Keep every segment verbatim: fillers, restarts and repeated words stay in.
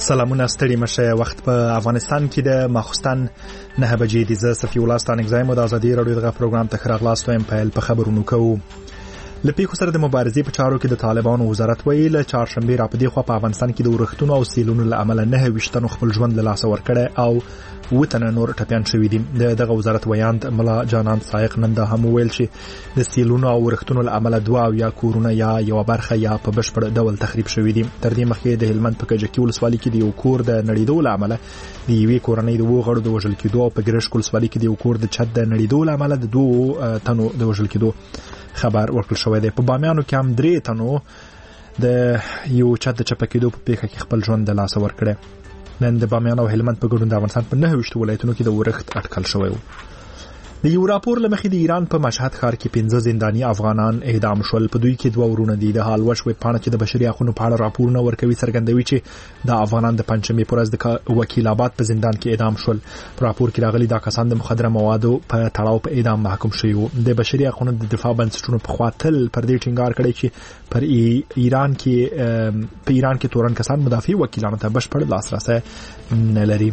سلامونه ستړي مشه. وخت په افغانستان کې د ماخستن نه بجې دي. زه صفي الله ستانک زایم د ازادي رادیو دغه پروګرام ته خراغلاست وایم. په خبرونو کوو لپیکو سره د مبارزې په چارو کې د طالبانو وزارت ویل چهارشنبه را پدې خو په افغانستان کې د ورښتونو او سیلونو له امله نه وشتنو خپل ژوند له لاس ورکړي او وتنه نور ټپيان شوې دي. دغه وزارت ویاند ملا جانان سایق نن د هم ویل چې د سیلونو او ورښتونو له امله دوا او یا کورونه یا یو برخه یا په بشپړ ډول تخریب شوې دي. تر دې مخکې د هلمند په کجکي ولسوالۍ کې د یو کور د نړیدو له امله د یوې کورنۍ د وو غړو د وژل کېدو او په ګرشک ولسوالۍ کې د یو کور د چت د نړیدو له امله د دوه تنو د وژل کېدو خبر ورکړل شوی دی. په بامیانو کې هم درې تنو د یو چت د چپکېدو په پیښه کې خپل ژوند د لاس ورکړي. نن د بامیان او هلمند په ګډون د افغانستان په نه ویشت ولایتونو کې د ورښت اټکل شوی و. د یو راپور لمخې د ایران په مشهد ښار کې پنځه زنداني افغانان اعدام شول. په دوی کې دوه ورونه دي. د حال وش ویب پاڼه چې د بشري حقوقو په اړه راپورونه ورکوي څرګندوي چې د افغانان د پنځمې پر ورځ د وکیل آباد په زندان کې اعدام شول. په راپور کې راغلي دا کسان د مخدره موادو په تړاو په اعدام محکوم شوي وو. د بشري حقوقو د دفاع بنسټونو په خوا تل پر دې ټینګار کړی چې پر ایران کې په ایران کې تورن کسان مدافع وکیلانو ته بشپړ لاسرسي نه لري.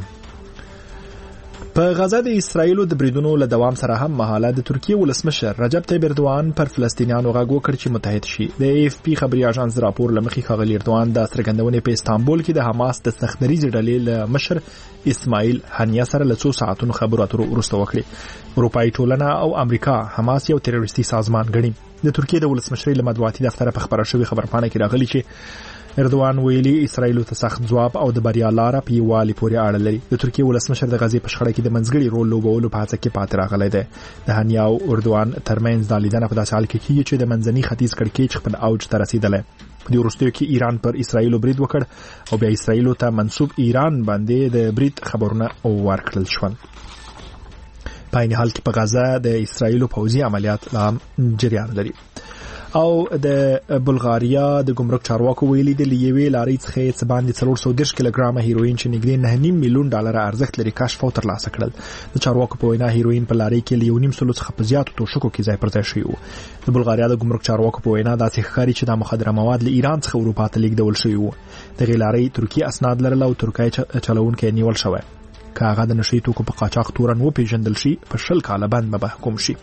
په غزه د اسرایلو د بریدونو له دوام سره هم مهاله د ترکیه ولسمشر رجب طیب اردوان پر فلسطینیانو غږ وکړ چې متحد شي. د ای اف پی خبري اژانس راپور لمخې ښاغلي اردوان د څرګندونې په استانبول کې د حماس د سختدریځ ډلې له مشر اسماعیل هنیه سره له څو ساعتونو خبرو اترو وروسته وکړي. اروپایي ټولنه او امریکا حماس یو تروریستي سازمان ګڼي. د ترکیه د ولسمشر له مطبوعاتي دفتر په خبره شوی خبرپاڼه کې راغلي چې اردوان ویلي اسرایلو ته سخت ځواب او د بریا لار په یوالي پورې اړه لري. د ترکیه ولسمشر د غزې په شخړه کې د منځګړي رول لوبولو په هڅه کې پاتې راغلی دی. د هنیا او اردوان ترمنځ د لیدنه په داسې حال کې کیږي چې د منځني ختیځ کړکېچ خپل اوج ته رسیدلی. په دې وروستیو کې ایران پر اسرایلو برید وکړ او بیا اسرایلو ته منسوب ایران باندې د برید خبرونه ورکړل شول. په عین حال کې په غزه د اسرایلو پوځي عملیات لا جریان لري. او د بلغاریا د ګمرک چارواکو ویلي د لیوي لاري څخه څه باندې څلور سوه دېرش کیلوګرامه هیروین چې نږدې نه نیم میلیون ډالر ارزښت لري کشف او ترلاسه کړل. د چارواکو په وینا هیروین په لاري کې لیو نیم سلو څخه په زیاتو توشکو کې ځای پر ځای شوی و. د بلغاریا د ګمرک چارواکو په وینا داسې ښکاري چې د مخدره مواد له ایران څخه اروپا ته لیږدول شوی وو. د غلاري ترکیه اسناد لرل او ترکیه چلونکي نیول شوی. کاغه د نشي توکو په قاچاق تورن و پیژندل شي په شل کاله بند به محکوم شي.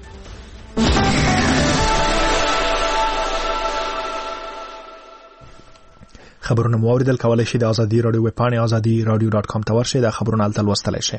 خبرونه مو اوریدل. کولای شئ د ازادي رادیو ویب پاڼې ازادي رادیو ډاټ کام ته ورشئ. دا خبرونه هلته لوستلی شئ.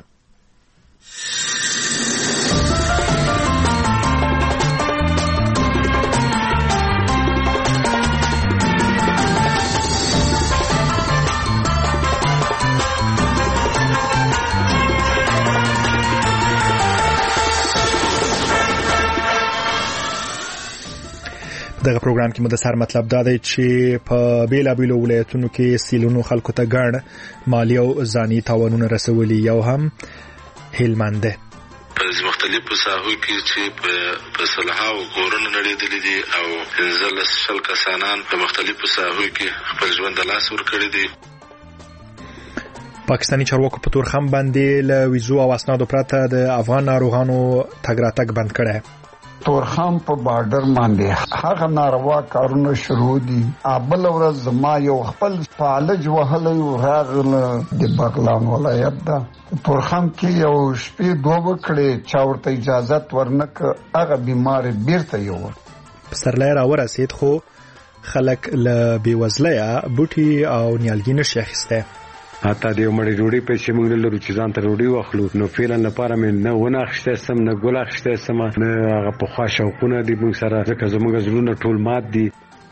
دغه پروګرام کې مدثر مطلب دا دی چې په بیلابیلو ولایتونو کې سیلونو خلکو ته ګڼ مالی او ځاني تاوانونه رسولي. یو هم هلمند ده. په مختلفو ساحو کې چې په صلحه او کورونه نړیدلي دي او پنځلس شل کسانان په مختلفو ساحو کې خپل ژوند د لاس ورکړي دي. پاکستاني چارواکو په تورخم باندې له ویزو او اسنادو پرته د افغان ناروغانو تګ راتګ بند کړی. تورخم په بارډر باندې هغه ناروا کارونه شروع دي. ابل ورځ زما یو خپل فعالج وهلی راغله د بغلان ولایت ده. تورخم کې یو شپې دوه وکړې چا ورته اجازه ورنک هغه بیمار بیرته یو پسرلی را ورسید خو خلک له بیوزلۍ بوټي او نیالګي نشي اخیسته. حتی د مړی ډوډۍ په چې موږ لرو چې ځان ته ډوډۍ واخلو نو فعلا لپاره مې نه ونه اخیسته سم نه ګل اخیسته سم نه هغه په خوا شوقونه دي موږ سره ځکه زموږ زړونه ټول مات دي.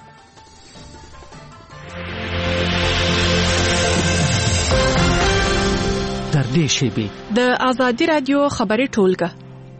در دې شیبې د ازادي رادیو خبري ټولګه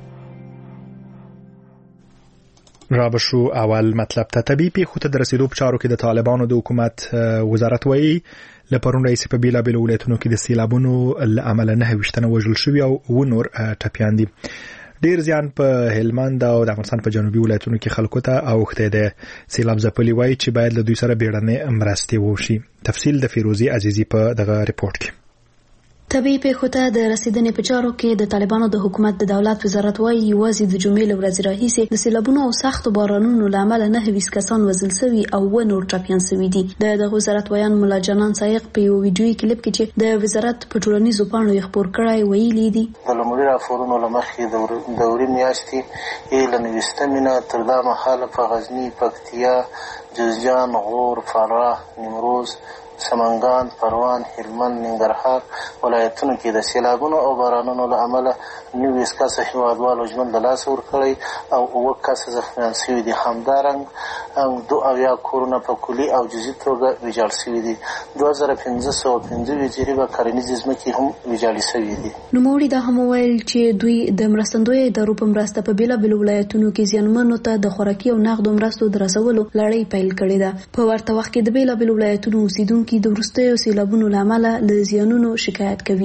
رابشو اول مطلب ته طبي پیښو ته د رسیدو په چارو کې د طالبانو د حکومت وزارت وایي لپرون رئیس په بیلابیلو ولایتونو کې د سیلابونو له امله نه وشتنه وژل شوی او و نور ټپیان دي. ډیر زیان په هلمند او د افغانستان په جنوبي ولایتونو کې خلکو ته اوښته ده. سیلاب ځپلي وایي چې باید له دوی سره بیړنۍ مرستې وشي. تفصیل د فیروزي عزیزي په دغه ریپورت کې. طبي پیښو ته د رسیدنې په چارو کې د طالبانو د حکومت د دولت وزارت وايي یوازې د جمعې له ورځې راهیسې د سیلابونو او سختو بارانونو له امله نهه ویشت کسان وژل شوي او اووه نور ټپیان شوي دي. د دغه وزارت ویان ملا جانان سایق په یو ویډیویي کلیپ کې چې د وزارت په ټولنیزو پاڼو یې خپور کړی ویلي دي د لومړي راپورونو له مخې د دورې میاشتې یې له نویستمې نه تر دا مهاله په غزني، پکتیا، جوزجان، غور، فراه، نیمروز، سمنګان، پروان، هلمند، ننګرهار ولایتونو کې د سیلابونو او بارانونو له امله نوي کسه هیوادوالو ژوند له لاسه ورکړی او اووه کسه زخمیان شوي دي. همدارنګه دوه اویا کورونه په کلي او جزئي توګه ویجاړ شوي دي. دوه زره پنځه سوه پنځه ویشت جریبه کرنیزې ځمکې هم ویجاړې شوي دي. نوموړي دا هم وویل چې دوی د مرستندویه ادارو په مرسته په بېلابېلو ولایتونو کې زیانمنو ته د خوراکي او نغدو مرستو د رسولو لړۍ پیل کړې ده. په ورته وخت کې د بېلابېلو ولایتونو اوسیدونکي د وروستیو سیلابونو له امله له زیانونو شکایت کوي.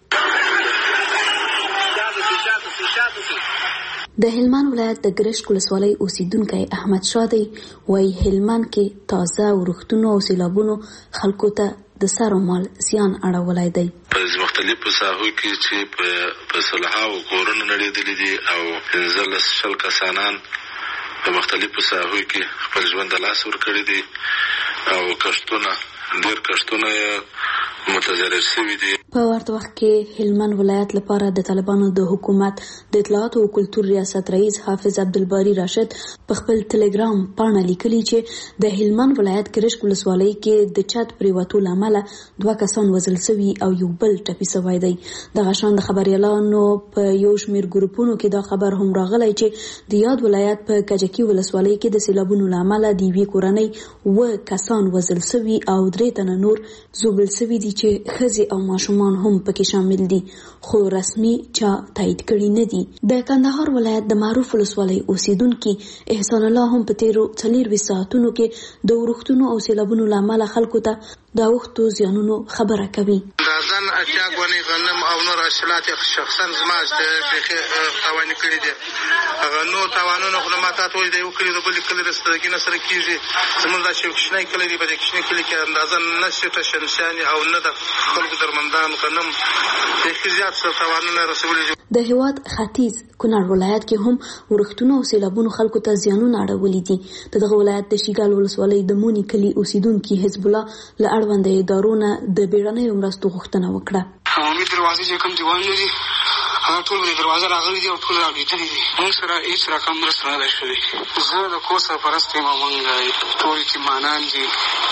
د هلمند ولایت د ګرشک ولسوالۍ اوسیدونکی احمد شاه دی وايي هلمند کې تازه ورښتونو او سیلابونو خلکو ته د سر او مال زیان اړولی دی. په مختلفو ساحو کې چې په سلهاوو کورونه نړېدلي دي او پنځلس شل کسانان په مختلفو ساحو کې خپل ژوند د لاسه ورکړي دي او کښتونه ډېر کښتونه یې متضرر شوي دي. په ورته وخت کې هلمند ولایت لپاره د طالبانو د حکومت د اطلاعاتو او کلتور ریاست رئیس حافظ عبدالباری راشد په خپل ټلګرام پاڼه لیکلي چې د هلمند ولایت ګرشک ولسوالۍ کې د چت پریوتو له امله دوه کسان وژل شوي او یو بل ټپي شوی دی. دغه شان د خبریالانو په یو شمېر ګروپونو کې دا خبر هم راغلی چې د یاد ولایت په کجکي ولسوالۍ کې د سیلابونو له امله د یوې کورنۍ اووه کسان وژل شوي او درې تنه نور ژوبل شوي دي چې ښځې او ماشومان هم پکې شامل دي خو رسمي چا تایید کړي نه دي. د کندهار ولایت د معروف ولسوالۍ اوسیدونکي احسان الله هم په تیرو څلورویشت ساعتونو کې د ورښتونو او سیلابونو له امله خلکو ته د اوښتو زیانونو خبره کوي. دا ځان اتیا ګونې غنم او نور حاصلات شخصا زما بیخي تاواني کړي دي. هغه نور تاوانونه خو ما ته وایي د یو کلي د بل کلي رسېدګي نه سره کېږي. زموږ دا چې کوچنی کلی دی په دې کوچني کلي کې اندازه نه شته شمسیانې او نه د خلکو درمندان غنم بیخي زیات څه تاوانونه رسولي دي. د هېواد ختیځ کونړ ولایت کې هم ورښتونو او سیلابونو خلکو ته زیانونه اړولي دي. د دغه ولایت د شیګال ولسوالۍ د مونی کلي اوسیدونکي حزب الله له اړونده ادارو نه د بیړنیو مرستو غوښتنه وکړه. عمومي دروازې چې کوم دیوال لري هغه ټول د دروازه راغلي دي او ټول راوړېدلي دي. موږ سره هېڅ رقم مرسته نه ده شوې. زه د کور سرپرست یم او موږ ټول یتیمانان دي،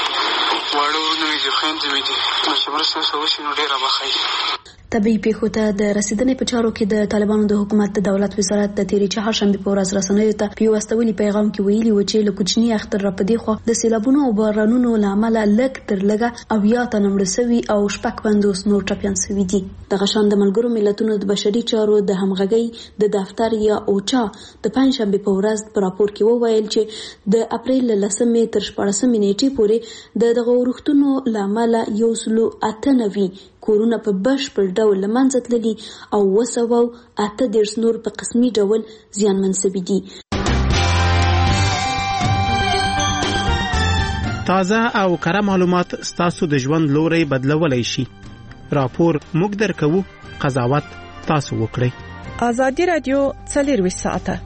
واړه ورونه مې دي، خویندې مې دي. نو چې مرسته ورسره وشي نو ډېره به ښه. طبي پیښو ته د رسیدنې په چارو کې د طالبانو د حکومت د دولت وزارت د تیرې چهارشنبې په ورځ رسنیو ته په یو استولي پیغام کې ویلي و چې له کوچني اختر را پدې خو د سیلابونو او بارانونو له امله لږ تر لږه اویا تنه مړه شوي او شپږ پنځوس نور ټپیان شوي دي. دغه شان د ملګرو ملتونو د بشري چارو د همغږۍ د دفتر یا اوچا د پنجشنبې په ورځ په راپور کې وویل چې د اپریل له لسمې تر شپاړسمې نیټې پورې د دغه ورښتونو له امله یو سلو اته نوي کورونه په بشپړ ډول له منځه تللي او اوه سوه اته دېرش نور په قسمي ډول زیانمن شوي دي. تازه او کره معلومات ستاسو د ژوند لوری بدلولی شي. راپور موږ درکوو، قضاوت تاسو وکړئ. ازادي رادیو څلورویشت ساعته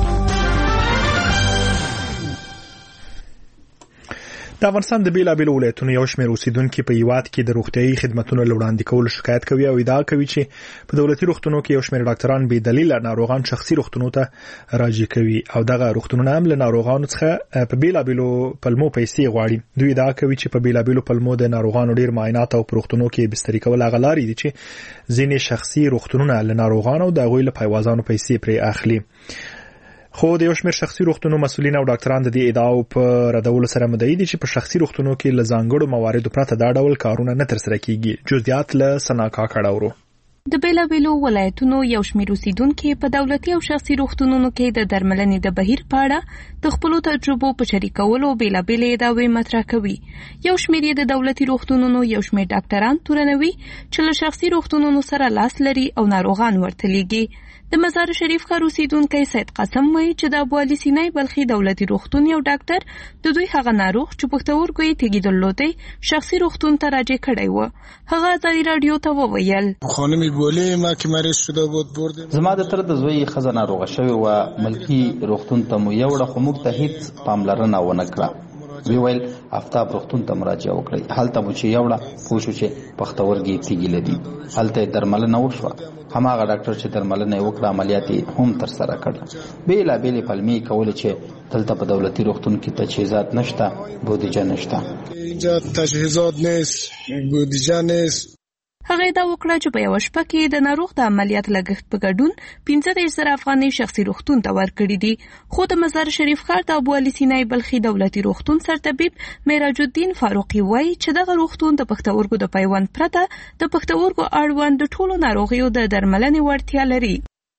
د افغانستان د بیلابېلو ولایتونو یو شمېر اوسیدونکي په هېواد کې د روغتیايي خدمتونو له وړاندې کولو شکایت کوي او ادعا کوي چې په دولتي روغتونو کې یو شمېر ډاکټران بې دلیله ناروغان شخصي روغتونو ته راجع کوي او دغه روغتونونه هم له ناروغانو څخه په بیلابېلو پلمو پیسې غواړي. دوی ادعا کوي چې په بیلابېلو پلمو د ناروغانو ډېر معاینات او په روغتونو کې بستري کول هغه لارې دي چې ځینې شخصي روغتونونه له ناروغانو د هغوی له پایوازانو پیسې پرې اخلي. خو د یو شمېر شخصي روغتونو مسؤلین او ډاکټران د دې ادعاو په ردولو سره مدعي دي چې په شخصي روغتونو کې له ځانګړو مواردو پرته دا ډول کارونه نه ترسره کیږي. جزئیات له سنا کاکړه اورو. د بیلابیلو ولایتونو یو شمېر اوسیدونکي په دولتي او شخصي روغتونونو کې د درملنې د بهیر په اړه د خپلو تجربو په شریکولو بیلابیلې ادعاوې مطرح کوي. یو شمېر یې د دولتي روغتونونو یو شمېر ډاکټران تورنوي چې له شخصي روغتونونو سره لاس لري او ناروغان ورته لیږي. د مزار شریف ښار اوسیدونکی سید قاسم وایي چې د ابو علي سینای بلخي دولتي روغتون یو ډاکټر د دوی هغه ناروغ چې پښتورګو یې تیږې درلودې شخصي روغتون ته راجع کړی و. هغه ازادي راډیو ته وویل خانم بولی ما که مریض شده بود بردیم. زما د تر د زوی خزه ناروغه شوی و ملکی روغتون ته مو یوړه خو موږ ته هیڅ پاملرنه ونه کړه. وی ویل آفتاب روغتون ته مراجعه وکړئ. هلته مو چې یوړه پوه شو چې پښتورګي تیږې لري. هلته درملنه وشوه. هماغه ډاکټر چې درملنه یې وکړه عملیات یې هم ترسره کړل. بیلابیلې پلمې کولې چې دلته په دولتي روغتون کې تجهیزات نشته، بودیجه نشته. اینجا تجهیزات نیست، بودیجه نیست. هغه دا وکړه چې په یو شپه کې د ناروغ د عملیات لګښت په ګډون پنځه دېرش زره افغانۍ شخصي روغتون ته ورکړي دي. خو د مزار شریف ښار د ابو علي سینای بلخي دولتي روغتون سرطبیب معراج الدین فاروقي وایي چې دغه روغتون د پښتورګو د پیوند پرته د پښتورګو اړوند د ټولو ناروغیو د درملنې وړتیا لري.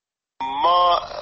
ما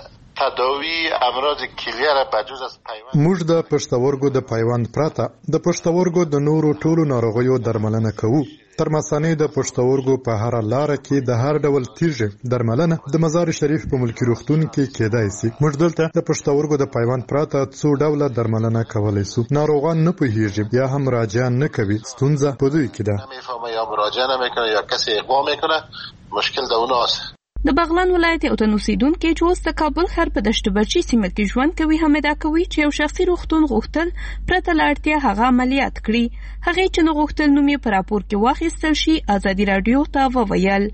تداوی امراض کلیه را بجز از پیوند موږ د پښتورګو د پیوند پرته د پښتورګو د نورو ټولو ناروغیو درملنه کوو. تر مثانې د پښتورګو په هر لاره کې د هر ډول تیږې درملنه د مزار شریف په ملکی روغتون کې کېدای شي. موږ دلته د پښتورګو د پیوند پرته څو ډوله درملنه کولای شو. ناروغان نه پوهیږي یا هم مراجعه نه کوي. ستونزه په دوی کې ده. نمیفهمه یا مراجعه نمیکنه یا کسی اقدام میکنه. مشکل د اوناست. د بغلان ولایت یو تن اوسیدونکی چې اوس د کابل ښار په دشت برچي سیمه کې ژوند کوي هم ادعا کوي چې یو شخصي روغتون غوښتل پرته له اړتیا هغه عملیات کړي. هغې چې نه غوښتل نوم یې په راپور کې واخیستل شي ازادي راډیو ته وویل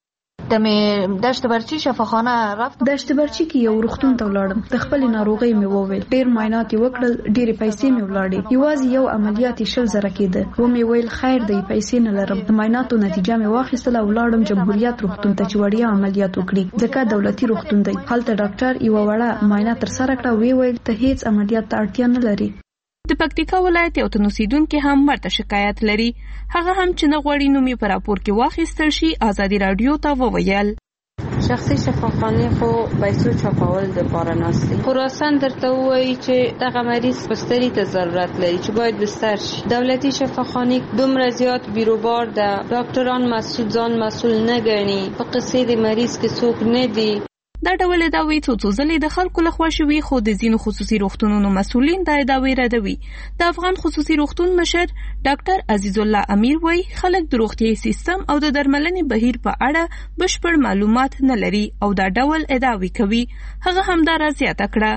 د مې دشت برچي شفاخانه رفتم. دشت برچي کې یو روغتون ته ولاړم. د خپل ناروغۍ مې وویل. ډېر معاینات یې وکړل، ډېرې پیسې مې ولاړې. یوازې یو عملیات یې شل زره کېده. و مې ویل خیر دی، پیسې نه لرم. د معایناتو نتیجه مې واخیستله او ولاړم جمهوریت روغتون ته چې وړیا عملیات وکړي، ځکه دولتي روغتون دی. هلته ډاکټر یوه وړه معاینه ترسره کړه. وی ویل ته هیڅ عملیات ته اړتیا نه لري. د پکتیکا ولایت یو تن اوسیدونکی هم ورته شکایت لري. هغه هم چې نه غواړي نوم یې په راپور کې واخیستل شي ازادي راډیو ته وویل شخصي شفاخانه خو پیسو چاپول د پاره ناستي. خراسان درته وایي چې دغه مریض بستري ته ضرورت لري چې باید بستر شي. دولتي شفاخانه دومره زیات بیروبار ده، ډاکټران مسعود ځان مسؤل نه ګڼي، په قصې د مریض کې څوک نه دی. دا ډول ادعاوې څو څو ځلې د خلکو لخوا شوي، خو د ځینو خصوصي روغتونونو مسؤلین دا ادعاوې ردوي. د افغان خصوصي روغتون مشر ډاکټر عزیز الله امیر وایي خلک د روغتیايي سیستم او د درملنې بهیر په اړه بشپړ معلومات نه لري او دا ډول ادعاوې کوي. هغه همدارا زیاته کړه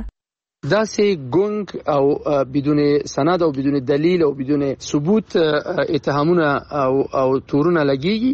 داسې ګونګ او بدون سند او بدون دلیل او بدون ثبوت اتهامونه او او تورونه لګيږي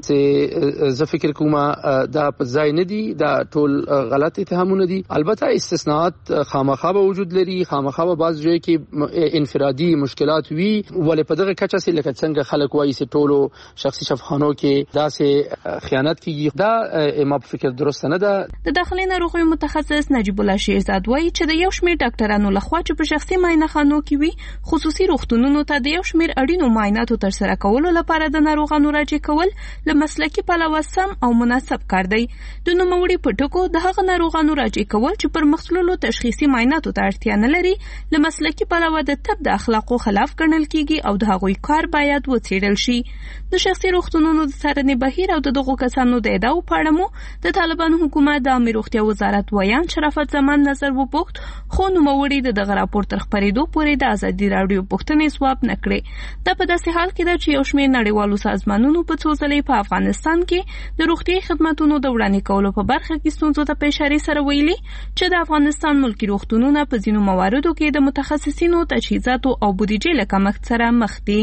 چې زه فکر کوم دا په ځای نه دي، دا ټول غلط اتهامونه دي. البته استثناءات خامخا به وجود لري، خامخا به بعض ځای کې انفرادي مشکلات وي، ولې په دغه کچه سي لکه څنګه خلک وایي چې ټولو شخصي شفاخانو کې داسې خیانت کیږي. دا ما په فکر درست نه ده. د داخلي ناروغیو متخصص نجیب الله شیرزاد وایي چې د یو شمېر ډاکټرانو لخوا چې په شخصي معاینه خانو کې وي خصوصي روغتونونو ته د یو شمېر اړینو معایناتو ترسره کولو لپاره د ناروغانو راجع کول له مسلکي پلوه سم او مناسب کار دی. د نوموړي په ټکو د هغه ناروغانو راجع کول چې پر مخلولو تشخیصي معایناتو ته اړتیا نه لري له مسلکي پلوه د طب د اخلاقو خلاف ګڼل کیږي او د هغوی کار باید وڅېړل شي. د شخصي روغتونونو د څارنې بهیر او د دغو کسانو د ادعاو په اړه مو د طالبانو حکومت د عامه روغتیا وزارت ویان شرافت زمان نظر وپوښت، خو نوموړي د دغه راپور تر خپرېدو پورې د ازادي راډیو پوښتنې ځواب نه کړې. دا په داسې حال کې ده چې یو شمېر نړیوالو سازمانونو په څو ځلې په افغانستان کې د روغتیايي خدماتونو د وړاندې کولو په برخه کې ستونزو ته په اشارې سره ویلي چې د افغانستان ملکي روغتونونه په ځینو مواردو کې د متخصصینو تجهیزاتو او بودیجې له کمښت سره مخ دي.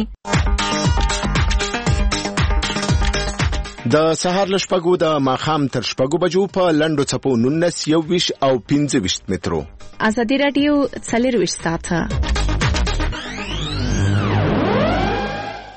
د سهار له شپږو د ماښام تر شپږو بجو په لنډو څپو نولس یوویشت او پنځه ویشت مترو. ازادي راډیو څلرویشت ساعته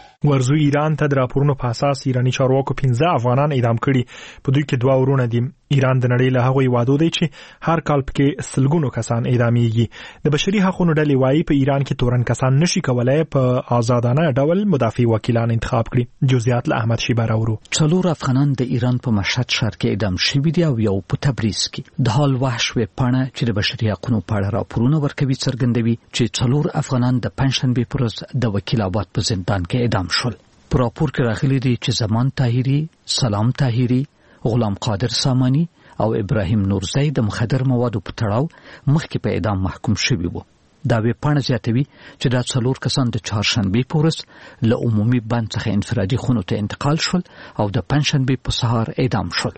ورزو ایران ته د راپورونو په اساس ایرانی چارواکو پنځه افغانان اعدام کړي. په دوی کې دوه ورونه دي. ایران د نړۍ له هغو هیوادو دی چې هر کال پکې سلګونو کسان اعدامیږي. د بشري حقوقو ډلې وایي په ایران کې تورن کسان نشي کولای په آزادانه ډول مدافع وکیلان انتخاب کړي. جزئیات له احمد شیبه راوړو. څلور افغانان د ایران په مشهد ښار کې اعدام شوي دي او یو په تبریز کې. د حال وحش ویبپاڼه چې د بشري حقوقو په اړه راپورونه ورکوي څرګندوي چې څلور افغانان د پنځشنبې پر ورځ د وکیل آباد په زندان کې اعدام شول. په راپور کې راغلي دي چې زمان طاهری، سلام طاهری، غلام قادر سامانی او ابراهیم نورزی د مخدر موادو په تړاو مخکې په اعدام محکوم شوي وو. دا ویبپاڼه زیاتوي چې دا څلور کسان د چهارشنبې په ورځ له عمومي بند څخه انفرادي خونو ته انتقال شول او د پنځشنبې په سهار اعدام شول.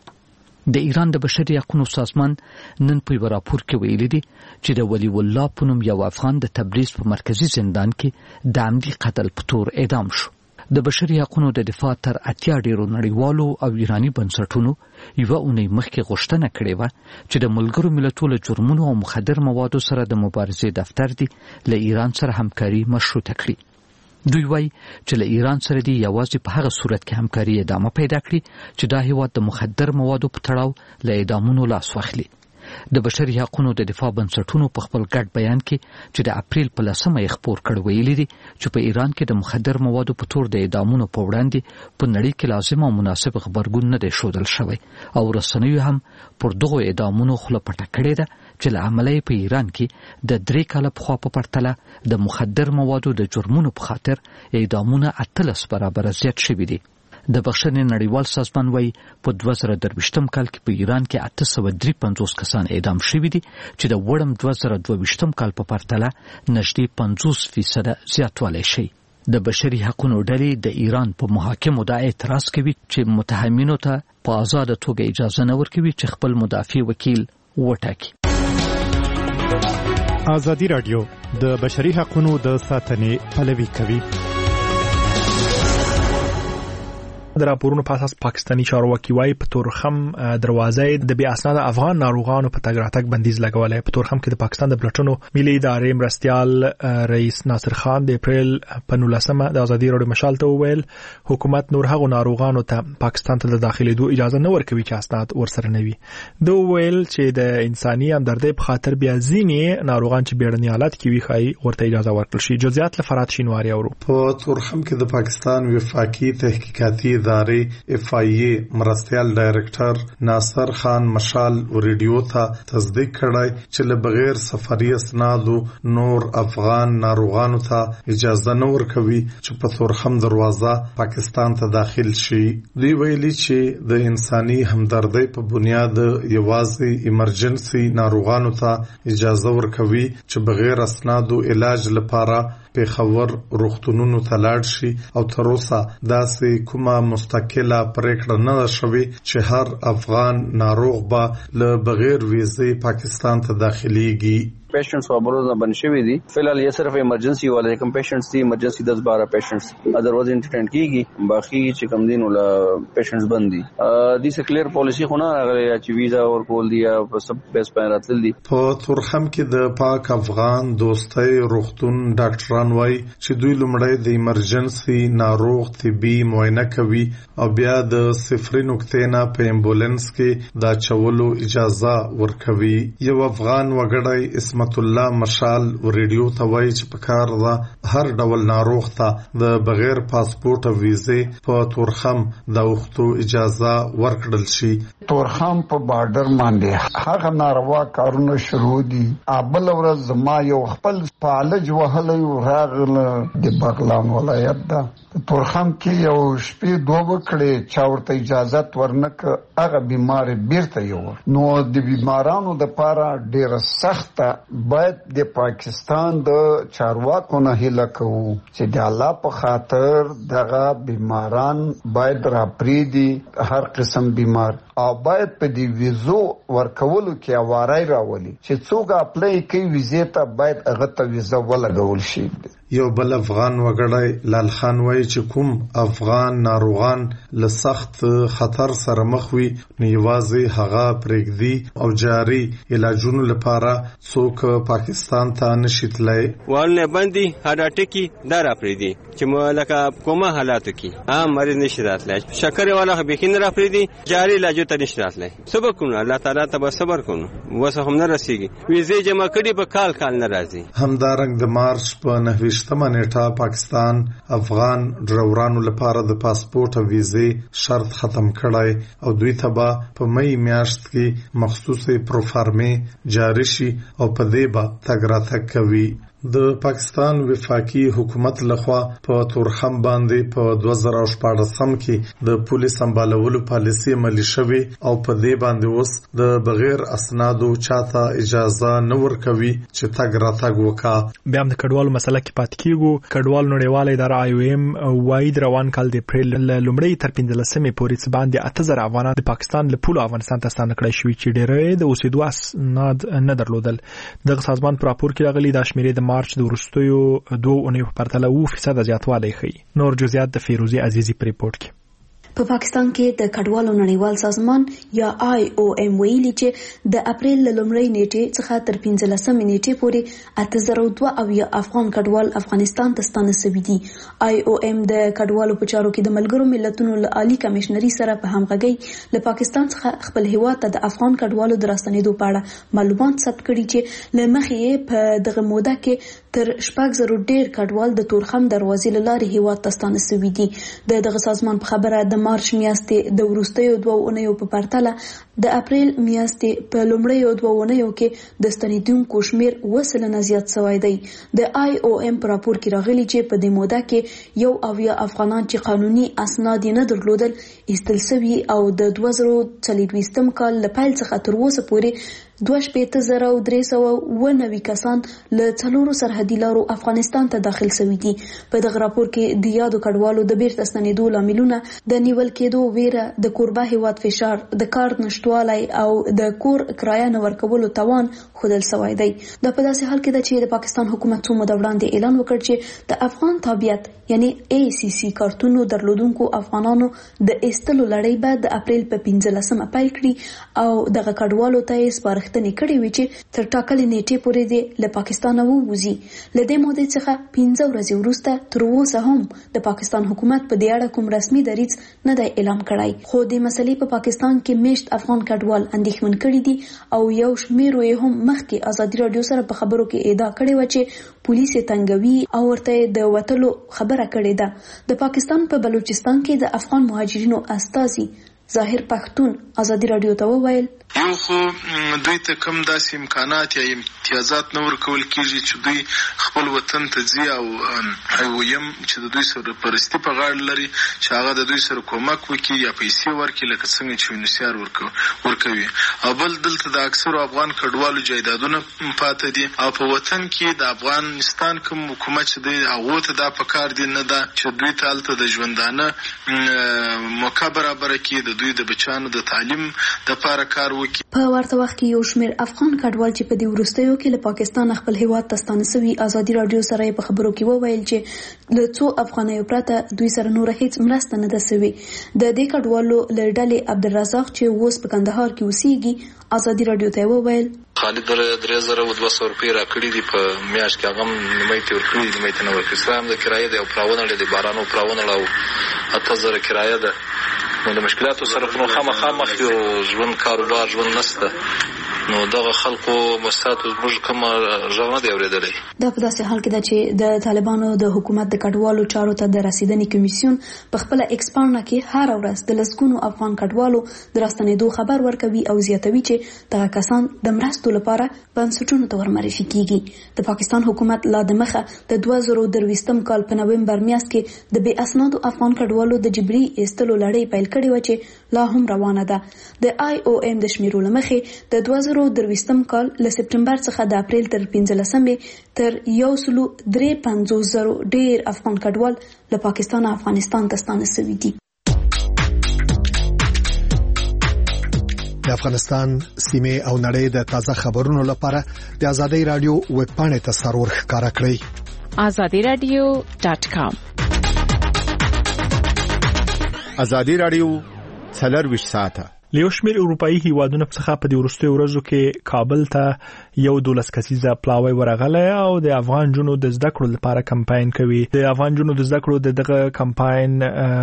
د ایران د بشري حقوقو سازمان نن په یو راپور کې ویلي دي چې د ولی الله په نوم یو افغان د تبریز په مرکزی زندان کې د عمدي قتل په تور اعدام شو. د بشري حقوقو د دفاع تر اتیا ډیرو نړیوالو او ایرانی بنسټونو یو اونۍ مخکې غوښتنه کړې و چې د ملګرو ملتونو جرمونو او مخدر موادو سره د مبارزې دفتر دی له ایران سره همکاري مشروطه کړي. دوی وایي چې له ایران سره دی یوازې په هغه صورت کې همکاري ادامه پیدا کړي چې دا هیواد د مخدر موادو په تړاو له اعدامونو لاس واخلي. د بشري حقوقو د دفاع بنسټونو په خپل ګډ بیان کې چې د اپریل په لسمه یې خپور کړ ویلي دي چې په ایران کې د مخدر موادو په تور د اعدامونو په وړاندې په نړۍ کې لازم او مناسب خبرګون نه دی ښودل شوی او رسنیو هم پر دغو اعدامونو خوله پټه کړې ده چې له امله په ایران کې د درې کاله پخوا په پرتله د مخدر موادو د جرمونو په خاطر اعدامونه اتلس برابره زیات شوي دي. د بخښنې نړیوال سازمان وایي په دوه زره درویشتم کال کې په ایران کې اته سوه درې پنځوس کسان اعدام شوي دي چې د وړم دوه زره دوه ویشتم کال په پرتله نږدې پنځوس فیصده زیاتوالی شي. د بشري حقوقو ډلې د ایران په محاکمو دا اعتراض کوي چې متهمینو ته په آزاده توګه اجازه نه ورکوي چې خپل مدافع وکیل وټاکي. ازادي راډیو د بشري حقوقو د ساتنې پلوي کوي. د راپورونو په اساس پاکستاني چارواکي وايي په تورخم دروازې د بیا اسناد افغان ناروغانو په تګ راتګ بندیز لګولای. په تورخم کې د پاکستان د بلټونو ملي ادارې مرستيال رئیس ناصر خان د اپریل په نولسمه د ازادي راډیو مشال ته وویل حکومت نور هغو ناروغانو ته پاکستان ته د داخليدو اجازه نه ورکوي چې اسناد ورسره نه وي. دوی ویل چې د انساني همدردۍ په خاطر بیا ځینې ناروغان چې بیړني حالت کې وي خای ورته اجازه ورکړل شي. جزئیات لفرات شینواری اورو. په تورخم کې د پاکستان وفاقي تحقیقاتي ادارې اف آی ای مرستيال ډایرکټر ناصر خان مشال ریډیو ته تصدیق کړای چې له بغیر سفري اسنادو نور افغان ناروغانو ته اجازه نه ورکوي چې په تورخم دروازه پاکستان ته داخل شي. دوی ویلي چې د انساني همدردۍ په بنیاد یوازې ایمرجنسي ناروغانو ته اجازه ورکوي چې بغیر اسنادو علاج لپاره پیښور روغتونونو ته لاړ شي او تر اوسه داسې کومه مستقله پریکړه نه شوې چې هر افغان ناروغ به له بغیر ویزې پاکستان ته داخليږي. پیشنٹس خبرونه بن شوی دي. فلحال یې صرف ایمرجنسي والے کوم پیشنٹس دي ایمرجنسي دس بارہ پیشنٹس ادروایز انټرټینټ کیږي باقي چې کم دین ولا پیشنٹس بندي دي څه کلیر پالیسی خو نه راغلی چې ویزا ور کول دي او سب بیس پاین راتل دي. په تورخم کې د پاک افغان دوستۍ روغتون ډاکټران وایي چې دوی لومړی د ایمرجنسي ناروغ طبي معاینه کوي او بیا د صفري نقطې نه په امبولانس کې دا چولو اجازه ورکوي. یو افغان وګړی اسم الله مشال ریډیو ته وایي چې په کار ده هر ډول ناروغ ته د بغیر پاسپورت او ویزې په تورخم د وختو اجازه ورکړل شي. تورخم په بارډر باندې هغه ناروا کارونه شروع دي. ابل ورځ ما یو خپل فعالج وهلې راغله د بغلان ولایت ده. تورخم کې یو شپې دوه وکړې چا ورته اجازه ورنک هغه بیمار بیرته یو نو د بیمارانو د پاره ډیره سخته باید د پاکستان د چارواکو نه هیله کوو چې د الله په خاطر دغه بیماران باید راپریدي هر قسم بیمار او باید په دی ویزو ورکولو کې اوارای راولي چې څوک اپلای کوي ویزې ته باید هغه ته ویزه ولګول شي. یو بل افغان وګړی لال خان وایي چې کوم افغان ناروغان له سخت خطر سره مخ وي نو یوازې هغه پرېږدي او جاري علاجونو لپاره څوک پاکستان ته نشي تللی. والنه باندې هډاټکی دار اپریدي چې ملکه کومه حالاتو کې عام مریض نشي راتلی، شکر والا بخین را اپریدي جاري علاجو ته نشي راتلی. صبر کوو الله تعالی ته صبر کوو وسه هم نه رسیږي ویزه جمع کړي په کال کال نه راځي. همدارنګ د مارچ په نهویشتمه نیټه پاکستان افغان ډرورانو لپاره د پاسپورت او ویزې شرط ختم کړی او دوی ته به په مئی میاشت کې مخصوصي پروفارمې جاری شي او په دې به تګ راتګ کوي. د پاکستان وفاقي حکومت لخوا په تورخم باندې په دوه زره شپاړسم کې د پولیس سمبالولو پالیسي عملي شوې او په دې باندې اوس د بغیر اسنادو چاته اجازه نه ورکوي چې تګ راتګ وکړي. بیا هم د کډوالو مسله کې پاتې کیږو. کډوالو نړیواله اداره آی او ایم وايي د روان کال د اپریل لومړۍ تر پنځلسمې پورې څه باندې اته زره افغانان د پاکستان له پولو افغانستان ته ستانه کړي شوي چې ډېری د اوسېدو اسناد نه درلودل. دغه سازمان پر راپور کې راغلي د شمیرې د مارچ د وروستیو دوه اونیو په پرتله اووه فیصده زیاتوالی ښیي. نور جزئیات د فیروزي عزیزي په ریپورت کې. په پاکستان کې د کډوالو نړیوال سازمان یا آی او ایم ویلي چې د اپریل لومړۍ نیټې څخه تر پنځلسمې نیټې پورې اته زره دوه اویا افغان کډوال افغانستان ته ستانه شوي دي. آی او ایم د کډوالو په چارو کې د ملګرو ملتونو له عالی کمشنري سره په همغږۍ له پاکستان څخه خپل هیواد ته د افغان کډوالو د راستنېدو په اړه معلومات ثبت کړي چې له مخې په دغه موده کې تر شپږ زره ډېر کډوال د تورخم دروازې له لارې هیواد ته ستانه شوي دي. د دغه سازمان په خبره د مارچ میاشتې د وروستیو دوه اونیو په پرتله د اپریل میاشتې په لومړیو دوه اونیو کې د ستنېدونکو شمیر اووه سلنه زیات شوی دی. د آی او ایم په راپور کې راغلي چې په دې موده کې یو اویا افغانان چې قانوني اسناد نه درلودل ایستل شوي او د دوه زره څلوېښتم کال له پیل څخه تر اوسه پورې دوه شپېته زره او درې سوه اووه نوي کسان له څلورو سرحدي لارو افغانستان ته داخل شوي دي. په دغه راپور کې د یادو کډوالو د بیرته ستنېدو لاملونه د نیول کېدو ویره، د کوربه هیواد فشار، د کار نشټوالی او د کور کرایه نه ورکولو توان ښودل شوی دی. دا په داسې حال کې ده چې د پاکستان حکومت څو موده وړاندې اعلان وکړ چې د افغان تابعیت یعنی ای سی سی کارتونو درلودونکو افغانانو د ایستلو لړۍ به د اپریل په پنځلسمه پیل کړي او دغه کډوالو ته یې سپارښتنې کړې وې چې تر ټاکلې نیټې پورې دې له پاکستانه ووځي. له دې مودې څخه پنځه ورځې وروسته تر اوسه هم د پاکستان حکومت په دې اړه کوم رسمي دریځ نه دی اعلان کړی. خو د مسلې په پاکستان کې میشت افغان کډوال اندېښمن کړي دي او یو شمېر یې هم مخکې ازادي راډیو سره په خبرو کې ادعا کړې وه چې پولیس یې تنګوي او ورته د وتلو خبره کړې ده. د پاکستان په بلوچستان کې د افغان مهاجرینو استازي ظاهر پښتون ازادي راډیو ته وویل یو خو دوی ته کم داسې امکانات یا امتیازات نه ورکول کېږي چې دوی خپل وطن ته ځي او ویم چې د دوی سره پرستی په غاړه لري چې هغه د دوی سره کومک وکړي یا پیسې ورکړي لکه څنګه چې یونیسیار ورکوي. او بل دلته د اکثرو افغان کډوالو جایدادونه پاته دي او په وطن کې د افغانستان کوم حکومت چې دی هغو ته دا پکار دي نه ده چې دوی ته هلته د ژوندانه موقع برابره کړي، د دوی د بچیانو د تعلیم دپاره کار وکړي. په ورته وخت کې یو شمېر افغان کډوال چې په دې وروستیو کې له پاکستان خپل هیواد ته ستانه شوي ازادي راډیو سره په خبرو کې وویل چې له څو افغانیو پرته دوی سره نور هیڅ مرسته نه ده شوې. د دې کډوالو له ډلې عبدالرزاق چې اوس په کندهار کې اوسېږي ازادي راډیو ته وویل خالد درې زره او دوه سوه روپۍ راکړي دي په میاشت کې، هغه هم نیمۍ ته ورکړي دي، نیمۍ ته نه ورکړي. سره هم د کرایه دی او پراونه د باران او پراونه او اته زره کرایه ده. نو د مشکلاتو سره خو خامخا مخ یو ژوند کاروبار ژوند نشته، نو دغه خلکو مستاتو موږ کوم ژغ نه دی اورېدلی. دا په داسې حال کې ده چې د طالبانو د حکومت د کډوالو چارو ته د رسیدنې کمیسیون په خپله ایکس پاڼه کې هره ورځ د لسګونو افغان کډوالو د راستنېدو خبر ورکوي او زیاتوي چې دغه کسان د مرستو لپاره بنسټونو ته ورمعرفي کیږي. د پاکستان حکومت لا د مخه د دوه زره درویشتم کال په نومبر میاشت کې د بې اسنادو افغان کډوالو د جبري ایستلو لړۍ پیل کړې وه چې لا هم روانه ده. د آی او ایم د شمیرو له مخې د دوه زره درویشتم کال له سپټمبر څخه د اپریل تر پنځلسمې تر یو سلو درې پنځوس زرو ډېر افغان کډوال له پاکستان افغانستان ته ستانه شوي دي. د افغانستان سیمه او نړۍ د تازه خبرونو لپاره د ازادي رادیو ویب پاڼې ته سرور ښکارا کړئ. azadi radio dot com. ازادي رادیو څلرویشت ساعته له شمیر اروپאי هیوادونو څخه په دې وروستي ورځو کې کابل ته یو دولس کسیزه پلاوی ورغله او د افغان جنو د زده کړو لپاره کمپاین کوي. د افغان جنو د زده کړو دغه کمپاین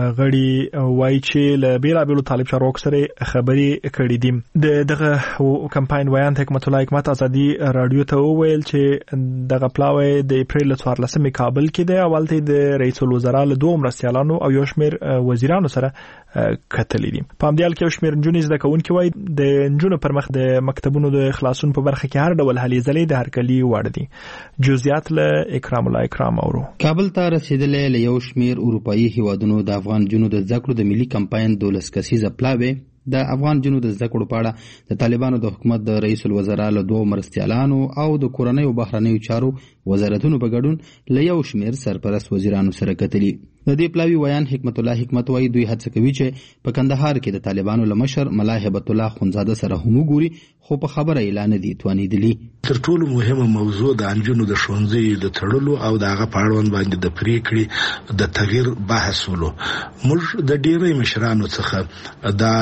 غړي وایي چې له بیلابیلو طالب چارواکو سره خبرې کړې دي. دغه کمپاین ویان حکمت الله حکمت ازادي رادیو ته وویل چې دغه پلاوی د اپریل څوارلسمې کابل کې دی. اولته د رئیس الوزرا له دوه مرستیالانو او یو شمیر وزیرانو سره کتلې دي. په همدې حال کې شمیر نجونې زده کوونکي وایي د نجونو پر مخ د مکتبونو د خلاصون په برخه کې هر ډول هلې ځلې د هرکلي وړ دي. جزئیات له اکرام الله اکرام اورو. کابل ته رسیدلې له یو شمیر اروپאי هیوادونو د افغان جنو د زده کړو د ملي کمپاین دولس کسیزه پلاوی د افغان جنو د زده کړو په اړه د طالبانو د حکومت د رئیس الوزرا له دوه مرستیالانو او د کورنۍ او بهرنیو چارو وزارتونو په ګډون له یو شمیر سرپرست وزیرانو سره کتلي. د دې پلاوی ویان حکمت الله حکمت وایي دوی هڅه کوي چې په کندهار کې د طالبانو له مشر ملا هبت الله خونزاده سره هم وګوري، خو په خبره اعلان دي توانیدلی. تر ټولو مهمه موضوع د انجونو د ښوونځي د تړلو او د هغه په اړوند باندې د پریکړې د تغییر بحث ولو. موږ د ډیری مشرانو څخه دا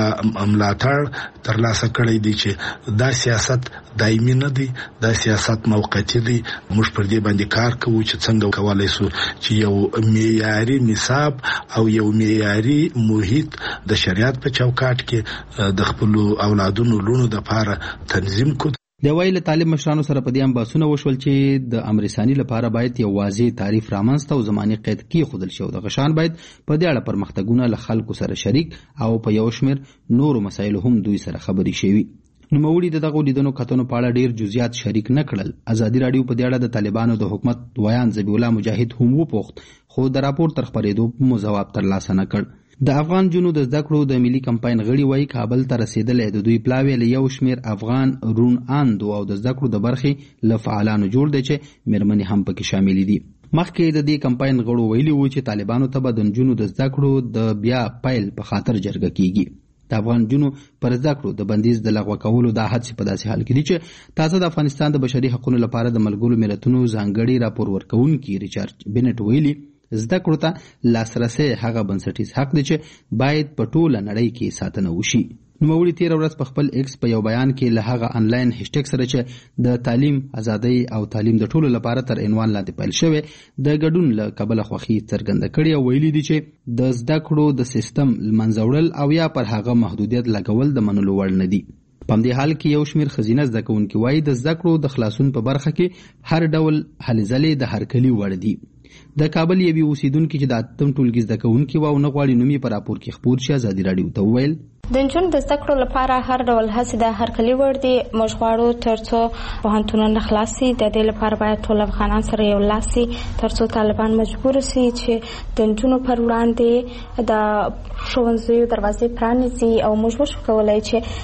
ملاتړ ترلاسه کړی دی چې دا سیاست دایمي نه دی، دا سیاست موقتی دی. موږ پر دې باندې کار کوو چې څنګه کولای شو چې یو معیاري نصاب او یو معیاري محیط د شریعت په چوکاټ کې د خپل اولادونو لونو د لپاره تنظیم کړو. د ویل طالب مشرانو سره په دې هم باسونه وشول چې د امرسانی لپاره باید یو واضح تعریف رامنځته او زماني قید کې خودل شو. د غشان باید په دې اړه پرمختګونه له خلکو سره شریک او په یو شمیر نورو مسایلو هم دوی سره خبرې شوي. نوموړي د دغه لیدنو کتنو په اړه ډیر جزئیات شریک نه کړل. ازادي رادیو په دې اړه د طالبانو د حکومت ویان ذبیح الله مجاهد هم وپوښت، خو د راپور تر خبرېدو مو ځواب ترلاسه نه کړ. د افغان جنو د زده کړو د ملي کمپاین غړي وایي کابل ته رسیدلې د دوی پلاوی له یو شمیر افغان رون اندو او د زده کړو د برخې له فعالانو جوړ دي چې مېرمنې هم پکې شامل دي. مخکې د دې کمپاین غړو ویلي وو چې طالبانو ته به د نجونو د زده کړو د بیا پیل په خاطر جرګه کیږي. د افغان جنو پر زده کړو د بندیز د لغوه کولو د حادثې په داسې حال کې دي چې تازه د افغانستان د بشري حقوقو لپاره د ملګرو ملتونو ځانګړي راپور ورکوونکي ریچارډ بینټ ویلي زده کړو ته لاسرسي هغه بنسټیز حق دی چې باید په ټوله نړۍ کې ساتنه وشي. نوموړي تیر ورځ په خپل ایکس په یو بیان کې له هغه انلاین هشټیګ سره چې د تعلیم ازادۍ او تعلیم د ټولو لپاره تر عنوان لاندې پیل شوی د ګډون له کبله خوښي څرګنده کړې او ویلي دي چې د زده کړو د سیستم منځوړل او یا پر هغه محدودیت لګول د منلو وړ نه دي. په همدې حال کې یو شمیر خزینه زده کوونکي وایي د زده کړو د خلاصون په برخه کې هر ډول هلې ځلې د هرکلي وړ دي. د کابل یوې اوسیدونکي چې د اتم ټولګي زده کوونکي و او نه غواړي نوم یې په راپور کې خپور شي ازادي رادیو ته وویل د نجونو د زده کړو لپاره هر ډول هڅې د هرکلي وړ دي. موږ غواړو تر څو پوهنتونونه خلاص شي د دې لپاره باید ټول افغانان سره یو لاس شي تر څو طالبان مجبور شي چې د نجونو پر وړاندې د ښوونځیو دروازې پرانیزي او موږ وشو کولای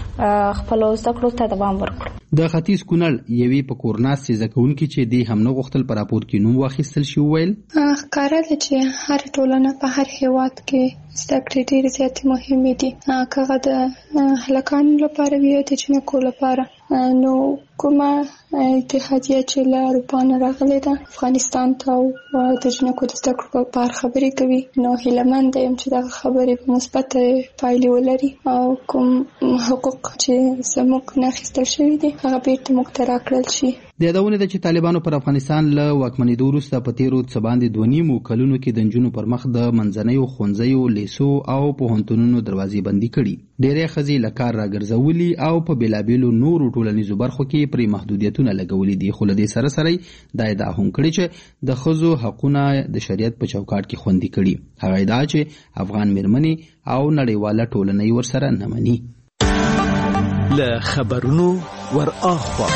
چې خپل زده کړو ته دوام ورکړو. د ختیځ کونړ یوې په کورناس زده کوونکي چې دی هم نه غوښتل په راپور کې نوم واخیستل شي ویل ښکاره ده چې هر ټولنه په هر هیواد کې زده کړې ډېرې زیاتې مهمې دي، که هغه د هلکانو لپاره وي د جنکو لپاره. نو کومه اتحادیه چې له اروپا نه راغلې ده افغانستان ته او د جنکو د زده کړو په اړه خبرې کوي، نو هیلهمنده یم چې دغه خبرې په مثبت پایلې ولري او کوم حقوق چې زموږ نه اخیستل شوي دي هغه بیرته موږ ته راکړل شي. د یادونه ده چې طالبانو پر افغانستان له واکمنېدو وروسته په تیرو څه باندې دوه نیمو کلونو کې د نجونو پر مخ د منځنیو ښوونځیو لیسو او پوهنتونونو دروازې بندي کړي. ډېرې ښځې له کار راګرځولي او په بېلابېلو نورو ټولنیزو برخو کې پرې محدودیتونه لګولي دي. خو له دې سره سره دا ادعا هم کړې چې د ښځو حقونه د شریعت په چوکاټ کې خوندي کړي. هغه ادعا چې افغان مېرمنې او نړیواله ټولنه یې ورسره نه مني. له خبرونو ور اخوا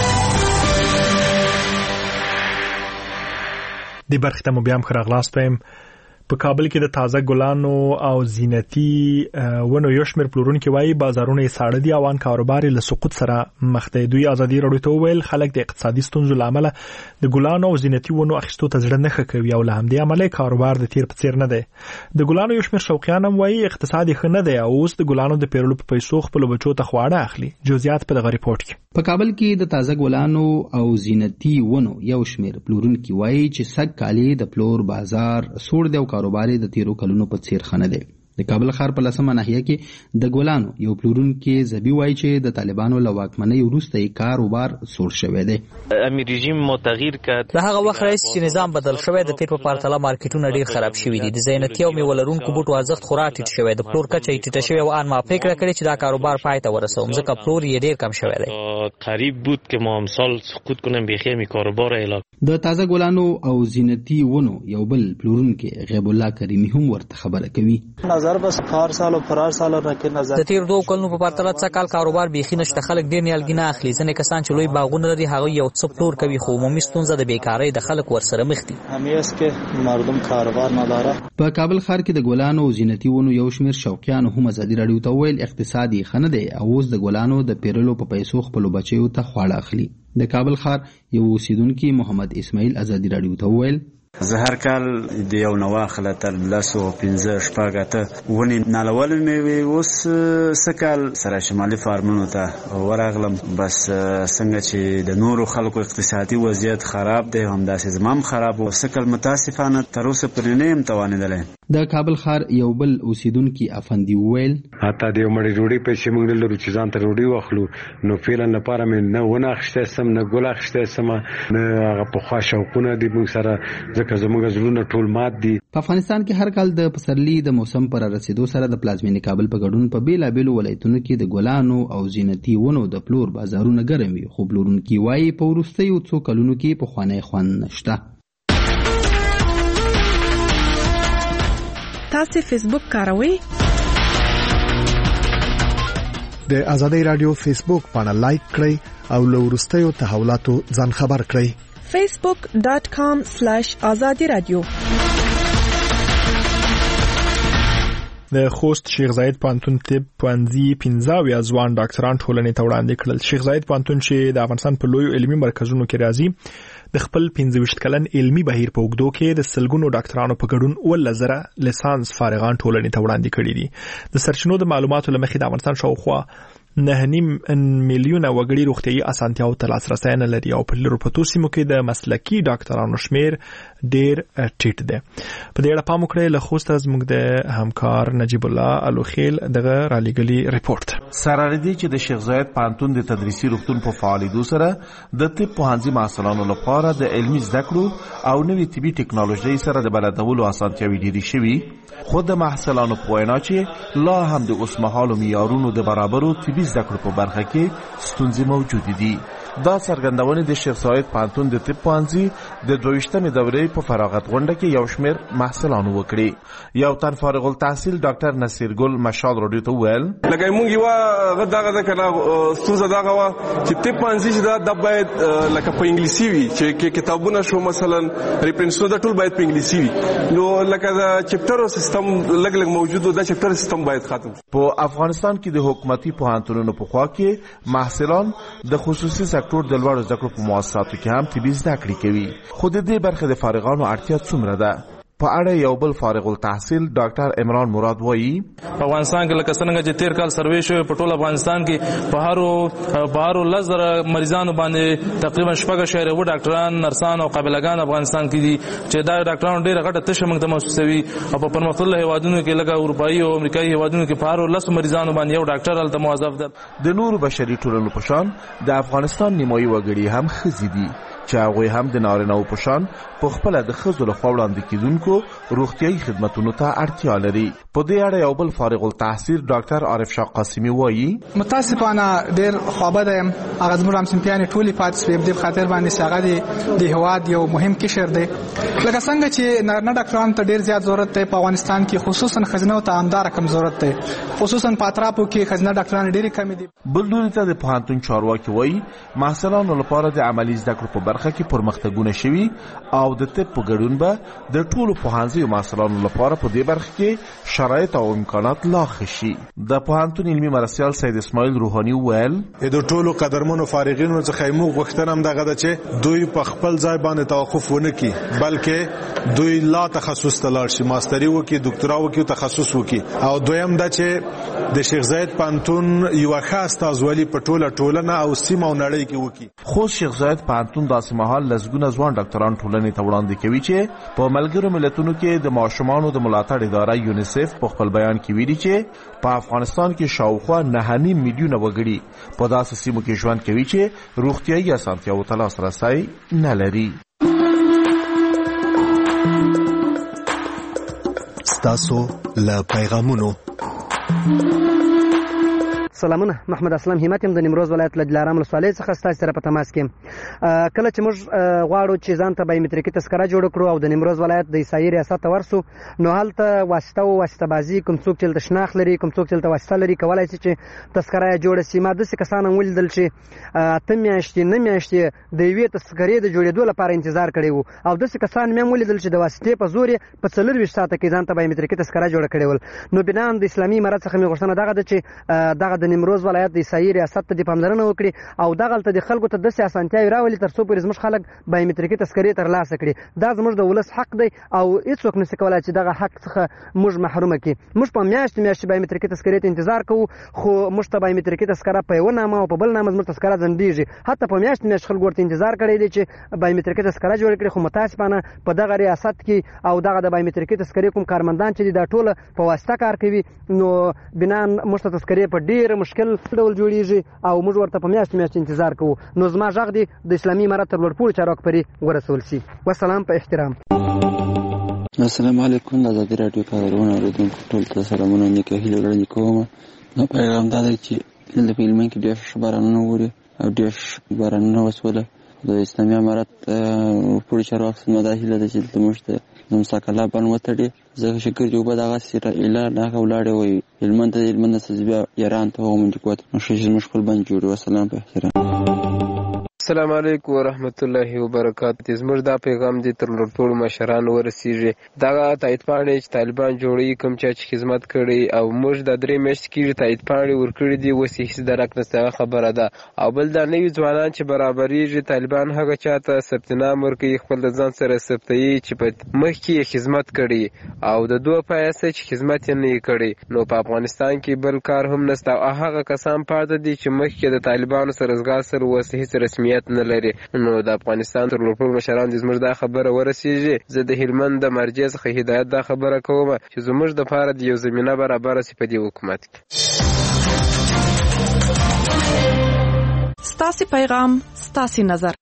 د برخې ته مو بیا هم ښه راغلاست وایم. په کابل کې د تازه ګلانو او زینتي ونو یو شمېر پلورونکي وایي بازارونه یې ساړه دي او ان کاروبار له سقوط سره مخ دی. دوی ازادي راډیو ته وویل خلک د اقتصادي ستونزو له امله د ګلانو او زینتي ونو اخیستو ته زړه نه ښه کوي او له همدې امله کاروبار د تیر په څیر نه دی. د ګلانو یو شمېر شوقیان هم وایي اقتصاد ښه نه دی او اوس د ګلانو د پیرلو په پیسو خپل بچو ته خواړه اخلي. جزئیات په دغه ریپورت کې. په کابل کې د تازه ګلانو او زینتي ونو یو شمېر پلورونکي وایي چې سږ کالي د پلور بازار سوړ دی او کاروبار د تیرو کلونو په څیر ښه نه دی. د کابل ښار په لسمه ناحیه کې د ګلانو یو پلورونکي زبی وایي چې د طالبانو له واکمنۍ وروسته یې کاروبار سوړ شوی دی. امیر رژیم متغیر کړ. له هغه وخت راهیسې چې نظام بدل شوی د تیر په پرتله مارکیټونه ډیر خراب شوي دي. د زینتي او میوه لرونکو بوټو ارزښت خورا ټیټ شوی د پلور کچه یې ټیټه شوې او ان ما فکر کړی چې دا کاروبار پای ته ورسوم ځکه پلور یې ډیر کم شوی دی. قریب بود که ما امسال سقوط کنیم بخیر می کاروبار اعلان. د تازه ګلانو او زینتي ونو یو بل پلورونکي غیب الله کریمی هم ورته خبره کوي. نظر بس کار سال او فرار سال راکې نظر د تیر دوه کلونو په پرتله څه کال کاروبار بيخي نشته. خلک ډیر نیالګي نه اخلي. ځنې کسان چې لوی باغونه لري هغه یو څه پلور کوي خو عمومي ستونزه د بیکارۍ د خلک ورسره مخ دي. همیشه کې مردم کاروبار نه لري. په کابل ښار کې د ګلانو او زینتي ونو یو شمېر شوقیان هم ازادي راډیو ته ویل اقتصادي خنه دی او اوس د ګلانو د پیرلو په پیسو خپل بچیو ته خواړه اخلي. د کابل ښار یو اوسیدونکي محمد اسماعیل ازادي راډیو ته ویل زه هر کال د یو نوه خله تر لسو پنځه شپږ اته ونې نالول مې وي. اوس څه کال سره شمالي فارمونو ته ورغلم بس څنګه چې د نورو خلکو اقتصادي وضعیت خراب دی همداسې زما هم خراب و. څه کال متاسفانه تر اوسه پرې نه یم توانېدلی. د کابل ښار یو بل اوسیدونکي افندي وویل حتی د یو مړۍ ډوډۍ پیسې موږ نه لرو چې ځان ته ډوډۍ واخلو. نو فعلا لپاره مې نه ونه اخیستی سم نه ګل اخیستی سم نه هغه پخوا شوقونه دي موږ سره ځکه زموږ زړونه ټول مات دي. په افغانستان کې هر کال د پسرلي د موسم پر رسیدو سره د پلازمینې کابل په ګډون په بیلابیلو ولایتونو کې د ګلانو او زینتي ونو د پلور بازارونه ګرم وي خو پلورونکي وایي په وروستیو څو کلونو کې پخوانی خوند نشته. تاسو فیسبوک کاروئ؟ د ازادي رادیو فیسبوک باندې لایک کړئ او له وروستیو تحولاتو ځان خبر کړئ. facebook dot com slash azadi radio. د خوست شیخ زاید پوهنتون طب پوهنځي پنځه اویا ځوان ډاکټران ټولنې ته وړاندې کړل. شیخ زاید پوهنتون چې د افغانستان په لویو علمي مرکزونو کې راځي د خپل پنځه ویشت کلن علمي بهیر په اوږدو کې د سلګونو ډاکټرانو په ګډون اووه زره لیسانس فارغان ټولنې ته وړاندې کړي دي. د سرچینو د معلوماتو له مخې د افغانستان شاوخوا نه نیم میلیونه وګړي روغتيایي اسانتیاو ته لاسرسی نه لري او په لرو پتو سیمو کې د مسلکي ډاکټرانو شمیر ډیر ټیټ دی. په دې اړه پام وکړئ. له خوست زموږ د همکار نجیب الله الوخیل دغه رالېګلي ریپورت. سراردي چې د شیخ زاید پوهنتون د تدریسي روغتون په فعالیدو سره د طب پوهنځي محصلانو لپاره د علمي زده کړو او نوې طبي ټکنالوژي سره د بلدولو اسانتیاوې ډېرې شوي خو د محصلانو په وینا چې لا هم د اوسمهالو معیارونو د برابرو طبي زده کړو په برخه کې ستونزې موجود دي. دا څرګندونه د شیخ زاید پوهنتون د طب پوهنځي د دویشتمې دورې په فراغت غونډه کې یو شمېر محصلانو وکړي. یو تن فارغ التحصیل ډاکټر نصیر ګل مشال راډیو ته وویل لکه موږ یو غدا غدا کنه ستونزه دا غوا چې طب پوهنځي چې دا د باید لکه په انګلیسي وي چې کتابونه شو مثلا ریفرنسونه د ټول باید په انګلیسي وي. نو لکه دا چپټر سیستم لګ لګ موجود دا چپټر سیستم باید ختم شي. په افغانستان کې د حکومتي پوهنتونونو په خوا کې محصلان د خصوصي سکتور د لوړو زده کړو په مؤسساتو کې هم طبي زده کړې کوي. خو د دې برخې د فارغانو اړتیا څومره ده؟ په اړه یو بل فارغ التحصیل ډاکټر عمران مراد وایي په افغانستان کې لکه څنګه چې تیر کال سروې شوی په ټول افغانستان کې په هارو په هارو لزر مریضانو باندې تقریبا شپږ اشاریه و ډاکټران نرسان او قابلګان افغانستان کې دي چې دا ډاکټرانو ډیره غټه تشه موږ ته محسوسوي او په پرمختللو هیوادونو کې لکه اروپایي او امریکایي هیوادونو کې په هارو لس مریضانو باندې یو ډاکټر هلته موظف ده. د نورو بشري ټولنو په شان د افغانستان نیمایي وګړي هم ښځې دي چې هغوی هم د نارینه‌و په شان په خپله د ښځو لخوا وړاندې کېدونکو روغتیایي خدمتونو ته اړتیا لري. په دې اړه یو بل فارغ التحصیل ډاکټر عارف شاه قاسمي وایي متاسفانه ډېر خوابه یم هغه زموږ همصنفیانې ټولې پاتې شوې په دې خاطر باندې چې هغه د هېواد یو مهم قشر دی. لکه څنګه چې نارینه ډاکټرانو ته ډېر زیات ضرورت دی په افغانستان کې خصوصا ښځینهو ته همداره کم ضرورت دی خصوصا په اطرافو کې ښځینه ډاکټران ډېرې کمې دي. بل لوري ته د پوهنتون چارواکي وایي محصلانو لپاره د عملي زده کړو په برخه برخه کې پرمختګونه شوي او د طب په ګډون به د ټولو پوهنځیو محصلانو لپاره په دې برخه کې شرایط او امکانات لا ښه شي. د پوهنتون علمي مرستیال سید اسماعیل روحاني وویل د ټولو قدرمنو فارغینو څخه موږ غوښتنه هم دغه ده چې دوی په خپل ځای باندې توقف ونه کړي، بلکې دوی لا تخصص ته لاړ شي، ماستري وکړي، ډاکټرا وکړي، تخصص وکړي. او دویم دا چې د شیخ زاید پوهنتون یو خاص استازولي په ټوله ټولنه او سیمه او نړۍ کې وکړي. خو شیخ زاید پوهنتون داسې مهال لسګونه ځوان ډاکټران ټولنې ته وړاندې کوي چې په ملګرو ملتونو کې د ماشومانو د ملاتړ اداره یونیسف په خپل بیان کې ویلي چې په افغانستان کې شاوخوا نه نیم میلیونه وګړي په داسې سیمو کې ژوند کوي چې روغتیايي اسانتیاوو ته لاسرسی نه لري. ستاسو له پیغامونو سلامونه، محمد اسلام همت يم د نیمروز ولایت له دلارام ولسوالۍ څخه ستاسو سره په تماس کې. کله چې موږ غواړو چې ځان ته بایومټریکي تذکره جوړ کړو او د نیمروز ولایت د عیسایي ریاست ته ورسو، نو هلته واسطه او واسطه بازي کوم څوک چې شناخت لري، کوم څوک چې واسطه لري، کولای شي چې تذکره یې جوړه شي. ما داسې کسان هم ولیدل چې اته میاشتې نه میاشتې د یوې تذکرې د جوړېدو لپاره انتظار کړی وو، او داسې کسان مې هم ولیدل چې د واسطې په زور یې په څلرویشت ساعته کې ځان ته بایومټریکي تذکره جوړه کړې ول. نو بنان د اسلامي امارت څخه مې غوښتنه دغه ده چې دغه د نیمروز ولایت د عیسایي ریاست ته د پاملرنه وکړي او دغه ته د خلکو ته داسې اسانتیاوې راولي تر څو پورې زموږ خلک بایومټریکي تذکرې ترلاسه کړي. دا زموږ د ولس حق دی او هیڅوک نشي کولای چې دغه حق څخه موږ محرومه کړي. موږ په میاشتې میاشتې بایومټریکي تذکرې ته انتظار کوو، خو موږ ته بایومټریکي تذکره په یوه نامه او په بل نامه زموږ تذکره ځنډېږي. حتی په میاشتې میاشتې خلکو ورته انتظار کړی دی چې بایومټریکي تذکره جوړه کړي، خو متاسفانه په دغه ریاست کې او دغه د بایومټریکي تذکرې کوم کارمندان چې دي دا ټوله په واسطه کار کوي. نو بنان موږ ته تذکرې په ډېر مشکل ډول جوړېږي او موږ ورته په میاشتې میاشتې انتظار کوو. نو زما غږ دی د اسلامي امارت تر لوړپوړو چارواکو پورې ورسول شي. والسلام په احترام. السلام علیکم. د ازادي راډیو کارونه اوریدونکو ټول ته سلامونه، نیکه هیله وړاندې کوم. نو پیغام دا دی چې دلته په هلمند کې ډېر ښه بارانونه ووري او ډېر بارانونه وسوله. د اسلامي امارت پوره چارواکو څخه دا هیله ده چې دلته موږ ته د مساکله بند وتړي. ځکه چې ګردې اوبه دغسې اعلان هغه ولاړې وي هلمند ته، د هلمند نه څه بیا ایران ته هغه منډې کوت نو ښه چې زموږ خپل بند جوړ. والسلام په احترام. السلام علیکم ورحمت الله وبرکاته. زموږ دا پیغام دی تر ټولو مشرانو ورسیږي. دغه تایید پاڼې چې طالبان جوړوي، کوم چا چې خدمت کړی او موږ د درې میاشتې کېږي تایید پاڼې ورکړي دي، اوس یې هېڅ درک نشته، هغه خبره ده. او بل دا نوي ځوانان چې برابرېږي، طالبان هغه چا ته ثبت نام ورکوي، خپل د ځان سره ثبتوي چې په مخکې یې خدمت کړی او د دوه پیسې چې خدمت یې نه یې کړی. نو په افغانستان کې بل کار هم نشته او هغه کسان پاتې دي چې مخکې د طالبانو سره ځغا سره اوس هېڅ رسمیت نه لري. نو د افغانستان تر ټولو مشران دې زموږ دا خبره ورسیږي. زه د هلمند د مرجع څخه هدایت دا خبره کوم چې زموږ دپاره د یو زمینه برابره شي په دې حکومت کې. ستاسې پیغام ستاسې نظر.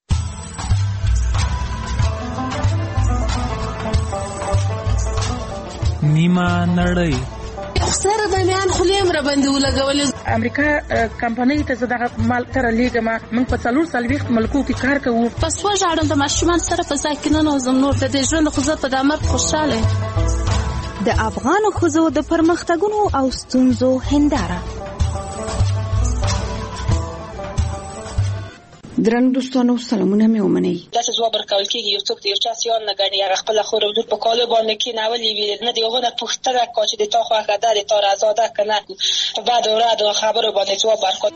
نیمه نړۍ سره د میان خلیم را باندې ولګولې. امریکا کمپنۍ ته زه دغه مال تر لیږم. موږ په څلور څلوېښت ملکو کې کار کوو. پس وژاړم د ماشومان سره په ځای کې ننوځم. نور د دې ژوند خو زه په دا مرګ خوشحاله. د افغانو ښځو د پرمختګونو او ستونزو هنداره. درنو دوستانو سلامونه مې ومنئ. داسې ځواب ورکول کېږي یو څوک د یو چا سیال نه ګڼي، هغه خپله خور او لور په کالو باندې کېنولي وي، نه د هغو نه پوښتنه کوه چې د تا خوښه ده، د تا رضا ده که نه. په بدو ردو خبرو باندې ځواب ورکول.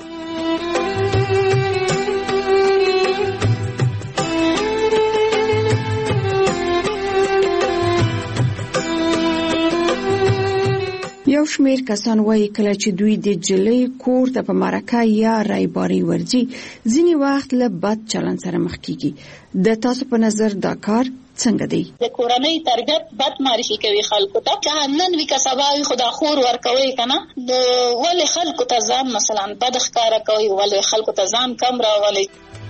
یو شمیر کسان وایي کله چې دوی د جلۍ کور ته په مرکه یا رایباري ورځي، ځینې وخت له بد چلند سره مخ کیږي. د تاسو په نظر دا کار څنګه دی؟ د کورنۍ تربیت بد معرفي کوي خلکو ته، که نن وي که سبا وي، خو دا خور ورکوي که نه. ولې خلکو ته ځان مثلا بد ښکاره کوي، ولې خلکو ته ځان کم راولي.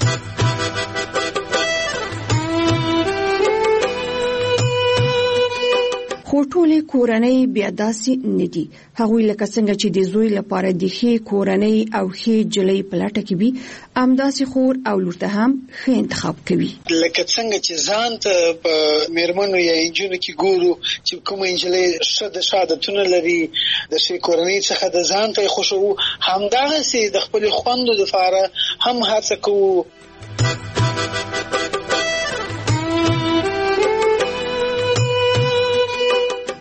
خو ټولې کورنۍ بیا داسې نه دي. هغوی لکه څنګه چې د زوی لپاره د ښې کورنۍ او ښې جلۍ په لټه کې وي، همداسې خور او لور ته هم ښه انتخاب کوي. لکه څنګه چې ځان ته په میرمنو یا نجونو کې ګورو چې کومه نجلۍ ښه د ښه عادتونه لري، د ښې کورنۍ څخه د ځان ته یې خوښوو، همدغسې د خپلې خوندو لپاره هم هڅه کوو.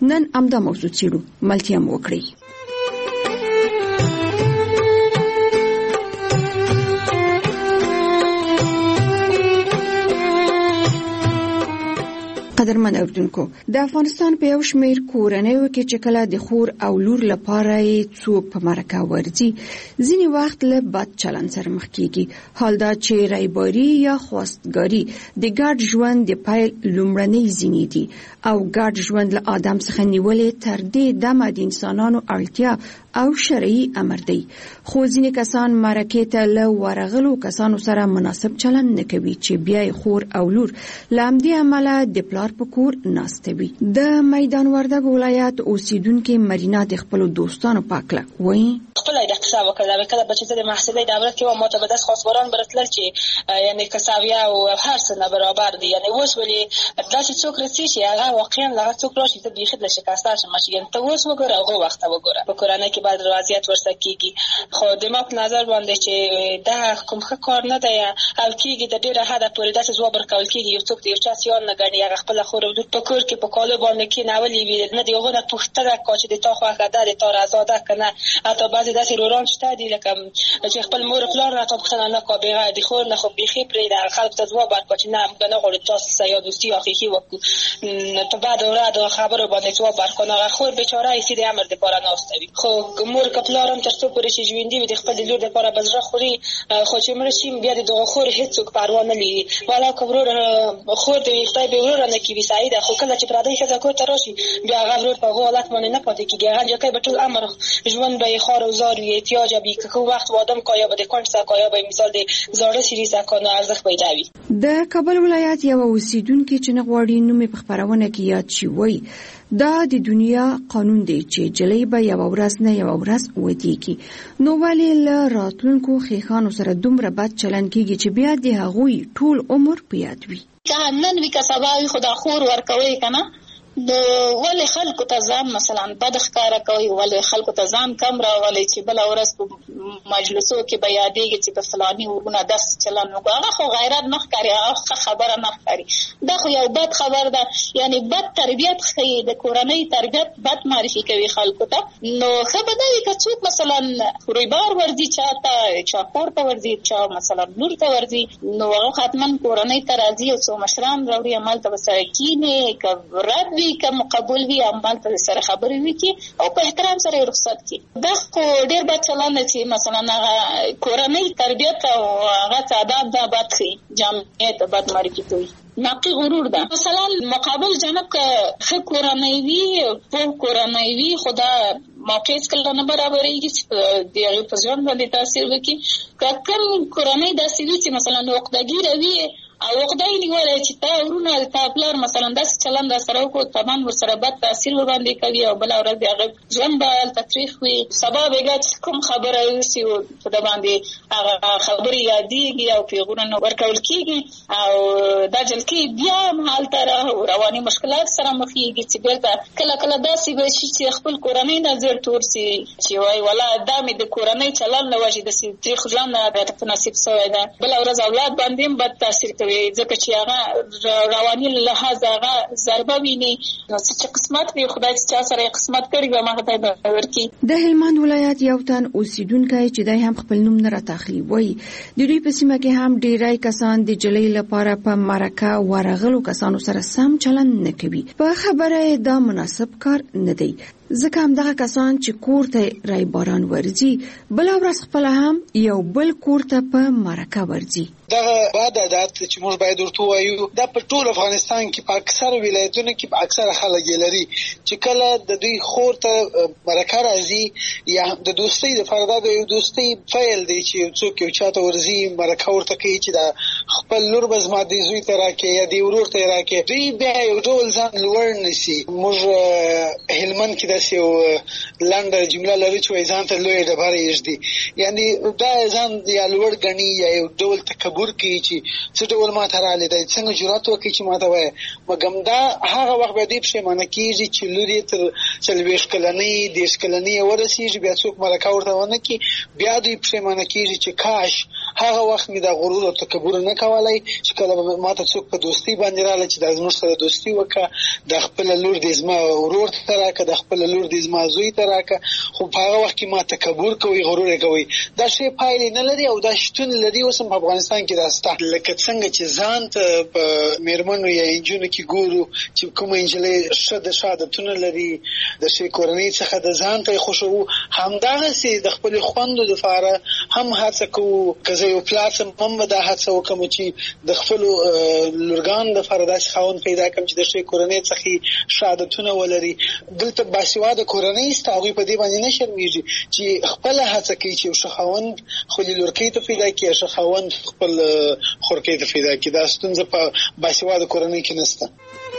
نن امدا موضوع چیرو ملتیا مو وکړي. قدرمن اوردونکو، د افغانستان په یو شمېر کورنیو کې چې کله د خور او لور لپاره یې څوک په مرکه ورځي، ځینې وخت له بد چلند سره مخ کیږي. حال دا چې رایباري یا خواستګاري د ګډ ژوند د پیل لومړنۍ زینې دي او ګډ ژوند له آدم څخه نیولې تر دې دمه د انسانانو اړتیا او شرعي امر دی. خو ځینې کسان مرکې ته له ورغلو کسانو سره مناسب چلند نه کوي چې بیا یې خور او لور له همدې امله د پلار په کور ناسته وي. د میدان وردګ ولایت اوسیدونکې مرینا د خپلو دوستانو په هکله وایي: خپله یې د حساب وکړله، کله به چې زه د محصلۍ دوره کې وم، ما ته به داسې خواستګاران به راتلل چې یعنې کساویه او هر څه نه برابر دي. یعنې اوس ولې داسې څوک رسي چې هغه واقعا له هغه څوک راشي ته بیخي له شکسته شم چې یعنې ته اوس وګوره هغه وخته وګوره. په کورنۍ کې باید وضعیت ورسره کېږي. خو د ما په نظر باندې چې دا کوم ښه کار نه دی او کېږي د ډېره حده پورې داسې ځواب ورکول کېږي یو څوک د یو چا سیال نه ګڼي، هغه خپله خور او لور په کور کې په کالو باندې کېنولي وي، نه د هغو نه پوښتنه کوه چې د تا خوښه ده د تا رضا ده که نه. حتی بعضې داسې روران شته دي لکه چې خپل مور پلار نه تا پوښتنه نه کوه، بغیر د خور نه خو بیخي پرېږده، خلکو ته ځواب ورکوه چې نه موږ نه غواړو تاسو سره یا دوستي یا خوښي وکړو، په بد او رد خبرو باندې ځواب ورکوه. نو هغه خور بېچاره ایسي د امر دپاره ناسته وي. خو مور که پلار هم تر څو پورې چې ژوندي وي د خپل د لور دپاره به زړه خوري، خو چې مړه شي بیا د دغه خور هېڅوک پروا نه لري. والا که ورور خور د وي خدای به ورور نه کړي سعیده، خو کله چې پردۍ ښځه کور ته راشي بیا هغه ورور په هغه حالت باندې نه پاتې کېږي. هغه نجلۍ به ټول عمر ژوند به یې خوار او زار وي، احتیاج به که کوم وخت واده که یا به د کونډ څخه یا به مثال د زاړه سیري څخه نو ارزښت پیدا وي. د کابل ولایت یو اوسیدونکي چې نه غواړي نوم یې په خپرونه کې یاد شي وایي دا د دنیا قانون دی چې جلۍ به یوه ورځ نه یوه ورځ ودیږي، نو ولې له راتلونکو ښیښانو سره دومره بد چلند کېږي چې بیا د هغوی ټول عمر په یاد وي. که نن وي که سبا وي خو دا خور ورکوئ که نه، نو ولې خلکو ته ځان مثلا بد ښکاره کوي، ولې خلکو ته ځان کم راولئ چې بله ورځ په مجلسو کې به یادېږي چې د فلاني ورونه داسې چلند وکړو. هغه خو غیرت نه ښکاري، هغه ښه خبره نه ښکاري، دا خو یو بد خبر ده. یعنې بد تربیت ښیي، د کورنۍ تربیت بد معرفي کوي خلکو ته. نو ښه به دا وي که څوک مثلا رویبار ورځي چا ته، چا کور ته ورځي، چا مثلا لور ته ورځي، نو هغه حتما کورنۍ ته راځي او څو مشران راوړي، همالته به سره کښېني، که رد وي که مقبول وي همالته سره خبرې وکړي او په احترام سره یې رخصت کړي. دا خو ډېر بد چلند دی چې مثلا هغه کورنۍ تربیت او هغه تعداد دا بد ښیي، جامعې ته بد معرفي کوي. نقي غرور ده. مثلا مقابل جانب که ښه کورنۍ وي، پوه کورنۍ وي، خو دا موقع هېڅکله نه برابرېږي چې د هغې په ژوند باندې تاثیر وکړي. که کوم کورنۍ داسې وي چې مثلا عقدهګیره وي او عقده یې نیولې چې تا ورونه تا پلار مثلا داسې چلند راسره وکړو، طبعا ورسره بد تاثیر ورباندې کوي او بله ورځ د هغه ژوند به هلته تریخ وي. سبا بېګا چې کوم خبره وشي په ده باندې هغه خبرې یادېږي او پیغورونه ورکول کېږي او دا جلکې بیا هم هلته رواني مشکلات سره مخېږي چې بېرته کله کله داسې به شي چې خپل کورنۍ نه زر تور سي چې وایي والا دا مې د کورنۍ چلند له وجې داسې تریخ ژوند راته په نصیب شوی ده. بله ورځ اولاد باندې هم بد تاثیر کوي ځکه چې هغه رواني لحاظ هغه ضربه ویني. نو چې قسمت وي خدای چې چا سره قسمت کړي وي هغه ته به ورکړي. د هلمند ولایت یو تن اوسیدونکی چې دی هم خپل نوم نه راته وایي د دوی په سیمه کې هم ډیری کسان د جلۍ لپاره په مرکه ورغلو کسانو سره سم چلند نه کوي. په خبره دا مناسب کار نه دی ځکه همدغه کسان چې کور ته رایباران ورځي بله ورځ خپله هم یو بل کور ته په مرکه ورځي. دغه بد عادت چې موږ باید ورته ووایو دا په ټول افغانستان کې په اکثره ولایتونو کې په اکثره خلک یې لري چې کله د دوی خور ته مرکه راځي یا د دوستۍ دپاره دا د یو دوستۍ پیل دی چې یو څوک یو چا ته ورځي مرکه ورته کوي چې دا خپل لور به زما دې زوی ته راکړې یا دې ورور ته یې راکړې. دوی بیا یو ډول ځان لوړ نیسي. موږ هلمند کې داسې یو لنډه جمله لرو چې وایي ځان ته لویه ډبره ایږدي، یعنې دا ځان یا لوړ ګڼي یا یو ډول تکبر کوي چې څه ډول ما ته راغلی دی، څنګه جرات وکړي چې ما ته وایي. مګم دا هغه وخت بیا دوی پښېمانه کېږي چې لور یې تر څلوېښت کلنۍ دېرش کلنۍ ورسېږي بیا څوک مرکه ورته ونه کړي. بیا دوی پښېمانه کېږي چې کاش هغه وخت مې د غرور او تکبر نه کولای چې کله ماته څوک په دوستي باندې رااله چې د زموږ سره دوستي وکړه د خپل لور د زما ورور ته راکړه د خپل لور د زما زوی ته راکړه خو په هغه وخت کې ما تکبر کوي غرور کوي دا شی پایلې نه لري او دا شتون لري اوس په افغانستان کې راسته لکه څنګه چې ځان ته په میرمنو یا انجونو کې ګورو چې کوم انجلې شاده شاده تون لري د شي کورنۍ څخه د ځان ته خوشو همدغه سي د خپل خوندو لپاره هم هڅه کوو که زه یو پلاسم هم به دا هڅه وکم چې د خپل لورګان د فرداش خاون پیدا کړم چې د شي کورنۍ څخه شهادتونه ولري دلته باسواده کورنۍ ستاوي په دې باندې نه شرمېږي چې خپل هڅه کوي چې شخاون خپل لورکې ته پیدا کړي شخاون خپل خورکې ته پیدا کړي دا ستونزه په باسواده کورنۍ کې نشته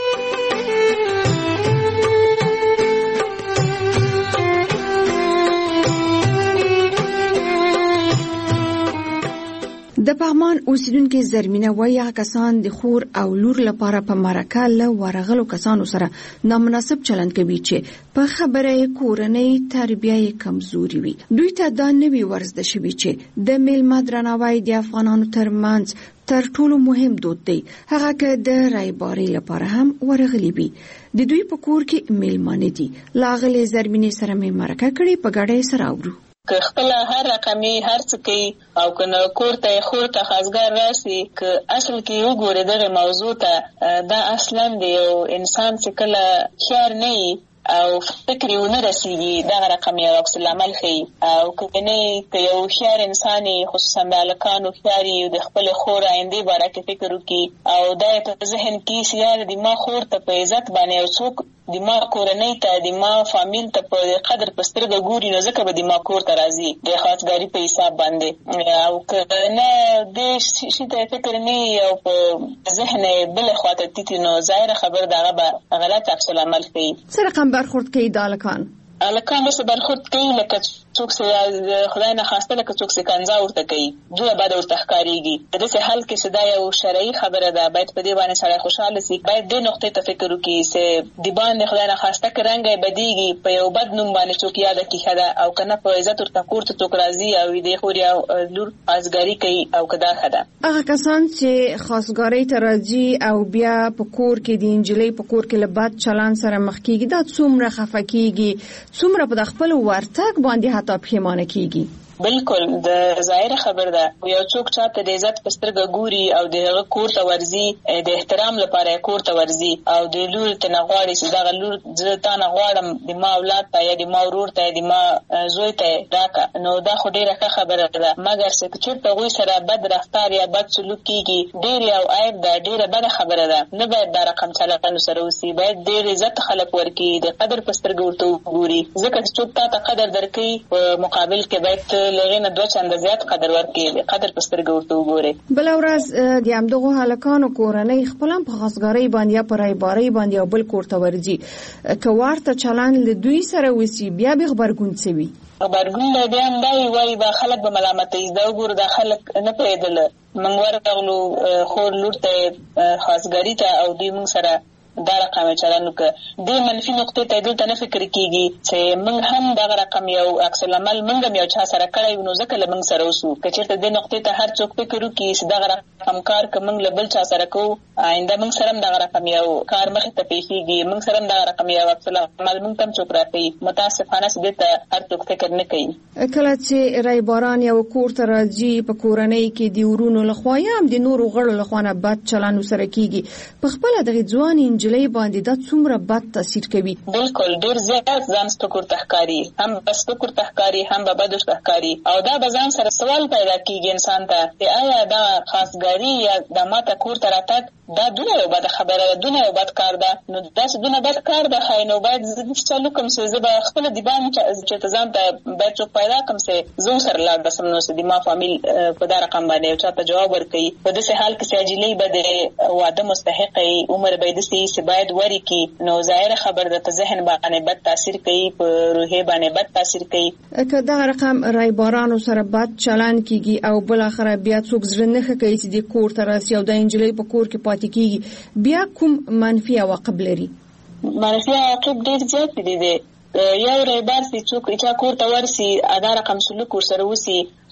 د پغمان اوسیدونکو زرمینه وایي کسان د خور او لور لپاره په مرکه له ورغلو کسانو سره نامناسب چلند کوي چې په خبره کورنۍ تربیه کمزوري وي دوی ته دا نوی ورزده شوی چې د میلمه درناوی د افغانانو ترمنځ تر ټولو مهم دود دی هغه که د رایباري لپاره هم ورغلي وي د دوی په کور کې میلمانه دي لاغلي زرمینه سره مې مرکه کړي په ګډه سره اورو که خپل هر رقمي هر څه کوي او کنه کور ته خور ته خاصګر راسي که اصل کې وګوره دغه موضوع ته دا اصلا دی یو انسان چې کله خیر نه او فکر یې ونه رسیږي دغه رقم یو عکس العمل ښیي او کنه که یو خیر انساني خصوصا د هلکانو خیار یې د خپل خور آینده باره کې فکر وکړي او دا په ذهن کې سیار د ما خور ته په عزت باندې یو څوک د ما کورنۍ ته د ما فامیل ته په قدر په سترګه ګوري نو ځکه به د ما کور ته راځي د خاصګاري په حساب باندې او که نه د شي ته فکر نه او په ذهن بل خواته تیتی نو ظاهر خبر دغه به غلط عکس العمل کوي سره رقم برخورد کوي د الکان الکان وسه برخورد کوي لکه څوک چې خدای نه خواسته لکه څوک چې کنځا ورته کوي دوه بعد ورته ښکاریږي د دې حل کې صدا یو شرعي خبره ده باید په دې باندې سره خوشاله سي باید د نقطې ته فکر وکړي چې د باندې خدای نه خواسته کرانګي بدیږي په یو بد نوم باندې څوک یاد کیږي دا او کنه په عزت ورته کوړه څوک راځي او دې خوري او لور ازګاری کوي او کدا خدا هغه کسان چې خاصګاری ته راځي او بیا په کور کې د انجلۍ په کور کې لبات چلان سره مخ کیږي دا څومره خفکیږي څومره په خپل ورتګ باندې تا پیمانه کیږي بالکل د ظاهر خبر ده یو څوک چې د عزت پسترګه ګوري او د هغه کور ته ورزي د احترام لپاره کور ته ورزي او د لور ته نغواړي چې دا لور ځتا نغواړم د ما اولاد ته یا د ما ورور ته د ما زوی ته راکا نو دا خو ډیره ښه خبره ده مګر چې په غوي سره بد رفتار یا بد سلوک کیږي ډیر یو عیب ده ډیره بد خبره ده نه باید دا رقم چلن سره وسی باید ډیر عزت خلک ورکی د قدر پسترګه ورته ګوري ځکه چې څوک ته قدر درکې په مقابل کې باید لغینه دوه چنده زیات قدر ورکړي قدر پسترګه ورته وګوري بل ورځ د همدغه هلکانو کورنۍ خپل په خاصګاری باندې یا پر ایباری باندې بل کوړه ورځي که ورته چلان له دوی سره وسی بیا به خبرګون سوي خبرګون له بیا هم وای با خلک به ملامتې دا وګور د خلک نه پیدل منګ ورغلو خور لور ته خاصګاری ته او دوی موږ سره دا رقم چلانو که د منفي نقطې ته دلته نه فکر کیږي چې موږ هم دا رقم یو عکس العمل موږ هم یو چا سره کړی نو ځکه موږ سره وسو که چېرته د نقطې ته هر څوک فکر وکړي چې دا رقم کار که موږ له بل چا سره کوو آینده موږ سره هم دا رقم یو کار مخې ته پیښیږي موږ سره هم دا رقم یو عکس العمل موږ هم څوک راپی متاسفانه چې دې ته هر څوک فکر نه کوي کله چې رایباران یو کور ته راځي په کورنۍ کې د ورونو لخوا یا هم د نورو غړو لخوا نه بد چلند سره کیږي په خپل دغه ځوان انجلۍ باندې دا څومره بد تاثیر کوي بالکل ډیر زیات ځان سپکور تخکاری هم سپکور تخکاری هم به بد تخکاری او دا به ځان سره سوال پیدا کیږي انسان ته چې آیا دا خاصګاری یا د ماته کور ته راتګ دا دونه یو بد خبره دونه یو بد کار ده نو دا چې دونه بد کار ده خای نو باید زه چالو کوم چې زه به خپل د باندې چې ځان ته باید څوک پیدا کوم چې زه سره لا د سمنو چې د ما فامیل په دا رقم باندې چا ته جواب ورکړي په دې حال کې چې اجلې به د واده مستحقې عمر به د سي باید وری کی نو ظاهر خبر ده په ذهن باندې بد تاثیر کوي په روحي باندې بد تاثیر کوي که دا رقم رایبارانو سره بد چلن کیږي او بل اخر بیا څوک زړه نه کوي چې د کور ته راسي او د انجلۍ په کور کې پاتې کیږي بیا کوم منفي عواقب لري منفي عواقب ډیر زیات دي دي یو رایبار چې څوک چې کور ته ورسي ادا رقم سلوک ور سره وسی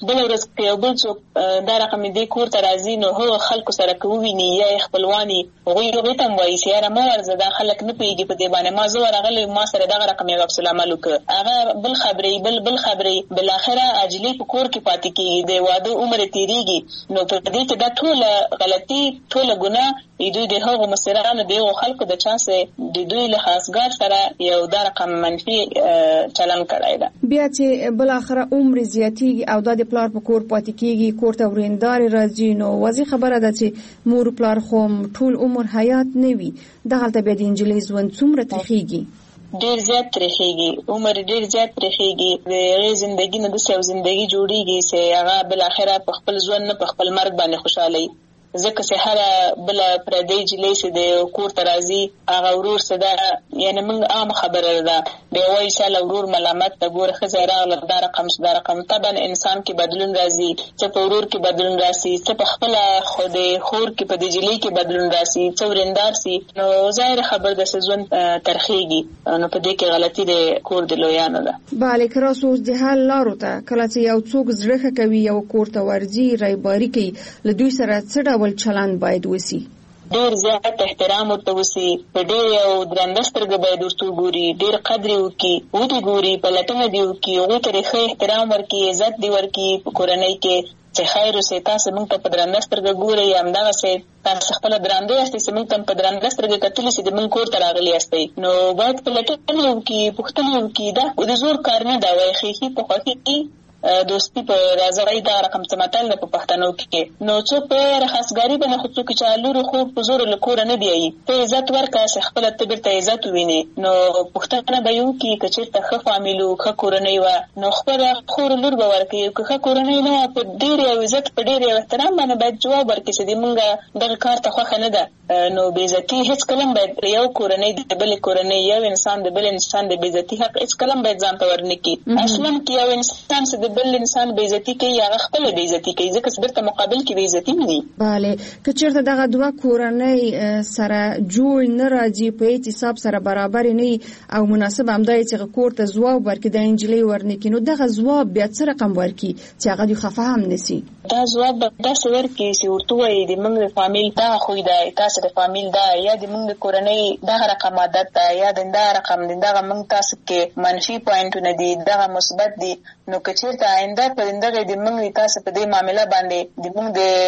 بل ورځ کې یو بل څوک دا رقم دې کور ته راځي نو هغه خلکو سره کوویني یا خپلواني هغوی هغې ته هم وایي چې یاره مه ورځه دا خلک نه پوهېږي په دې باندې ما زه ورغلی ما سره دغه رقم یو عکس العمل وکړه هغه بل خبرې بل بل خبرې بالاخره عاجلې په کور کې پاتې کېږي د واده عمر تېرېږي نو په دې کې دا ټوله غلطي ټوله ګناه دوی د هغو مصرانو د هغو خلکو د چانسې د دوی له خاصګار سره یو دا رقم منفي چلن کړی ده. بیا چې بالاخره عمر زیاتېږي او دا د پلار په کور پاتې کېږي کور ته ورېندارې راځي نو واضح خبره ده چې مور پلار خو ټول عمر حیات نه وي دغلته بیا د نجلۍ ژوند څومره تریخېږي ډېر زیات تریخېږي عمر ډېر زیات تریخېږي د هغې زندګي نه داسې یو زندګي جوړېږي چې هغه بالاخره په خپل ژوند نه په خپل مرګ باندې خوشحالوي ځکه چې هره بله پردۍ نجلۍ چې د کور ته راځي هغه ورور څه ده یعنې موږ عامه خبره ده بیا وایي چاله ورور ملامت ده ګوره ښځه راغله دا رقم دا رقم طبعا انسان کې بدلون راځي څه په ورور کې بدلون راسي څه په خپله خو د خور کې په د نجلۍ کې بدلون راسي څه ورېندار سي نو ظاهره خبر ده چې ژوند ترخېږي نو په دې کې غلطي د کور د لویانو ده. بله که راسو اوس د حل لارو ته کله چې یو څوک زړه ښه کوي یو کور ته ورځي رایباري کوي له دوی سره څه ډول چلند باید وسی؟ ډېر زیات احترام ورته وسی په ډېر یو درنده سترګه باید ورته وګوري ډېر قدر یې وکړي ودې ګوري پلټنه دې وکړي هغوی ته یې ښه احترام ورکړي عزت دې ورکړي په کورنۍ کې چې خیر اوسئ تاسو موږ ته په درنده سترګه ګورئ همدغسې تاسو خپله درانده یاستئ چې موږ ته په درنده سترګه کتلي چې د موږ کور ته راغلي یاستئ نو باید پلټنه وکړي پوښتنه وکړي دا د زور کار نه ده وایي ښیښي په خوښي کې دوستی په راځوي دا رقم څه متل ده په پښتنو کې نو څوک په خاصګاري باندې خو څوک چې لور خو په زور له کوره نه دی ته عزت ورکړه چې خپل ته بیرته عزت وویني نو پښتنه به یو کې چې چېرته ښه فامیل او ښه کورنۍ وه نو خپل خور لور به ورکړي که ښه کورنۍ نه وه په ډېر یو عزت په ډېر یو احترام باندې باید جواب ورکړي چې د موږ دغه کار ته خوښه نه ده نو بېعزتي هېڅکله هم باید یو کورنۍ د بلې کورنۍ یو انسان د بل انسان د بېعزتي حق هېڅکله هم باید ځان ته ورنه کړي اصلا کې یو انسان چې د بل انسان بېعزتي کوي هغه خپله بېعزتي کوي ځکه چې بیرته مقابل کې بېعزتي نه وي. بله که چېرته دغه دوه کورنۍ سره جوړ نه راځي په هېڅ حساب سره برابر نه وي او مناسب همدا یې چې کور ته ځواب ورکړي د نجلۍ ورنه کړي نو دغه ځواب بیا څه رقم ورکړي چې هغه دوی خفه هم نه سي؟ دا ځواب به داسې ورکړي چې ورته ووایي د موږ د فامیل دغه خوی دی تاسو د فامیل دا یا د موږ د کورنۍ دغه رقم عادت ده یا د دغه رقم د دغه موږ تاسو کې منفي پوینټونه دي دغه مثبت دي نو که چېرته آینده په دغه د موږ تاسو په دې معامله باندې د موږ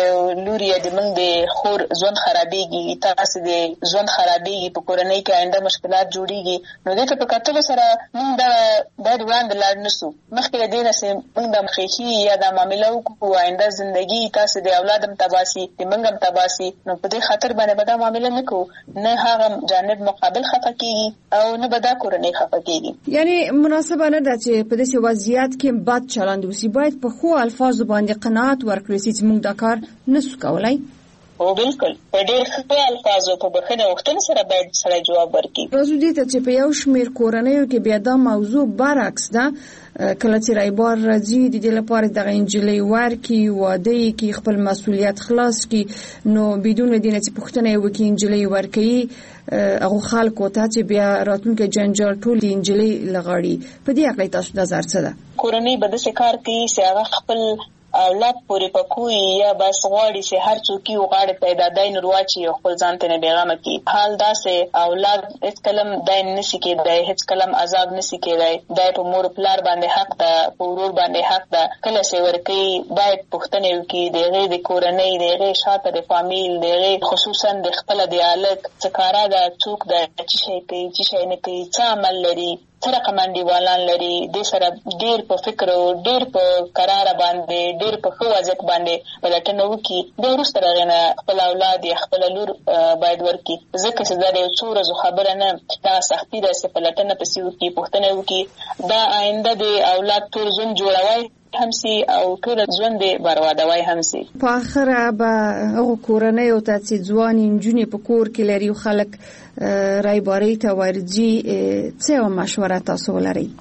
د لور یا د موږ د خور ژوند خرابېږي تاسو د ژوند خرابېږي په کورنۍ کې آینده مشکلات جوړېږي نو دې ته په کتلو سره موږ دغه باید وړاندې لاړ نه سو مخکې له دې نه چې موږ د ښیښي یا دا معامله وکړو آینده زندګي تاسو د اولاد هم تباه سي د موږ هم تباه سي نو په دې خاطر باندې به دا معامله نه کوو نه هغه جانب مقابل خفه کېږي او نه به دا کورنۍ خفه کېږي. یعنې مناسبه نه ده چې په داسې وضعیت کې بد چلند وسي باید په ښو الفاظو باندې قناعت ورکړي چې موږ دا کار نسو کولی. او بالکل په ډېر ښه الفاظو په بښنه غوښتنې سره باید سړی جواب ورکړي. راځو دې ته چې په یو شمېر کورنیو کې بیا دا موضوع برعکس ده کله چې رایبار راځي د دې لپاره دغه نجلۍ ورکړي واده یې کړي خپل مسؤلیت خلاص کړي نو بدون له دې نه چې پوښتنه یې وکړي نجلۍ ورکوي هغو خلکو ته چې بیا راتلونکی جنجال ټول د نجلۍ له غاړې په دې هکله تاسو نظر څه ده؟ کورنۍ به داسې کار کوي چې هغه خپل اولاد پورې پکوي یا بس غواړي چې هر څوک یې غاړې ته د دای نور واچي او خپل ځان ته نه بېغمه کړي حال داسې اولاد هېڅکله هم دای نشي کېدی هېڅکله هم عذاب نشي کېدی دای په مور پلار باندې حق ده په ورور باندې حق ده کله چې ورکوي باید پوښتنې وکړي د هغې د کورنۍ د هغې شاته د فامیل د هغې خصوصا د خپله د هلک څه کاره ده څوک ده څه شی کوي څه شی نه کوي څه عمل لري څه رقم انډیوالان لري دې سره ډېر په فکر او ډېر په قراره باندې ډېر په ښه وضعیت باندې پلټنه وکړي بیا وروسته د هغې نه خپل اولاد یا خپله لور باید ورکړي ځکه چې دا د یو څو ورځو خبره نه دغه سختي ده چې پلټنه پسې وکړي پوښتنه وکړي دا آینده د اولاد ټول ژوند جوړوي هم سي او ټول ژوند یې بربادوي هم سي. په آخره به هغو کورنیو ته چې ځوانې نجونې په کور کې لري خلک رایبارۍ ته ورځي څه یوه مشوره تاسو ولرئ؟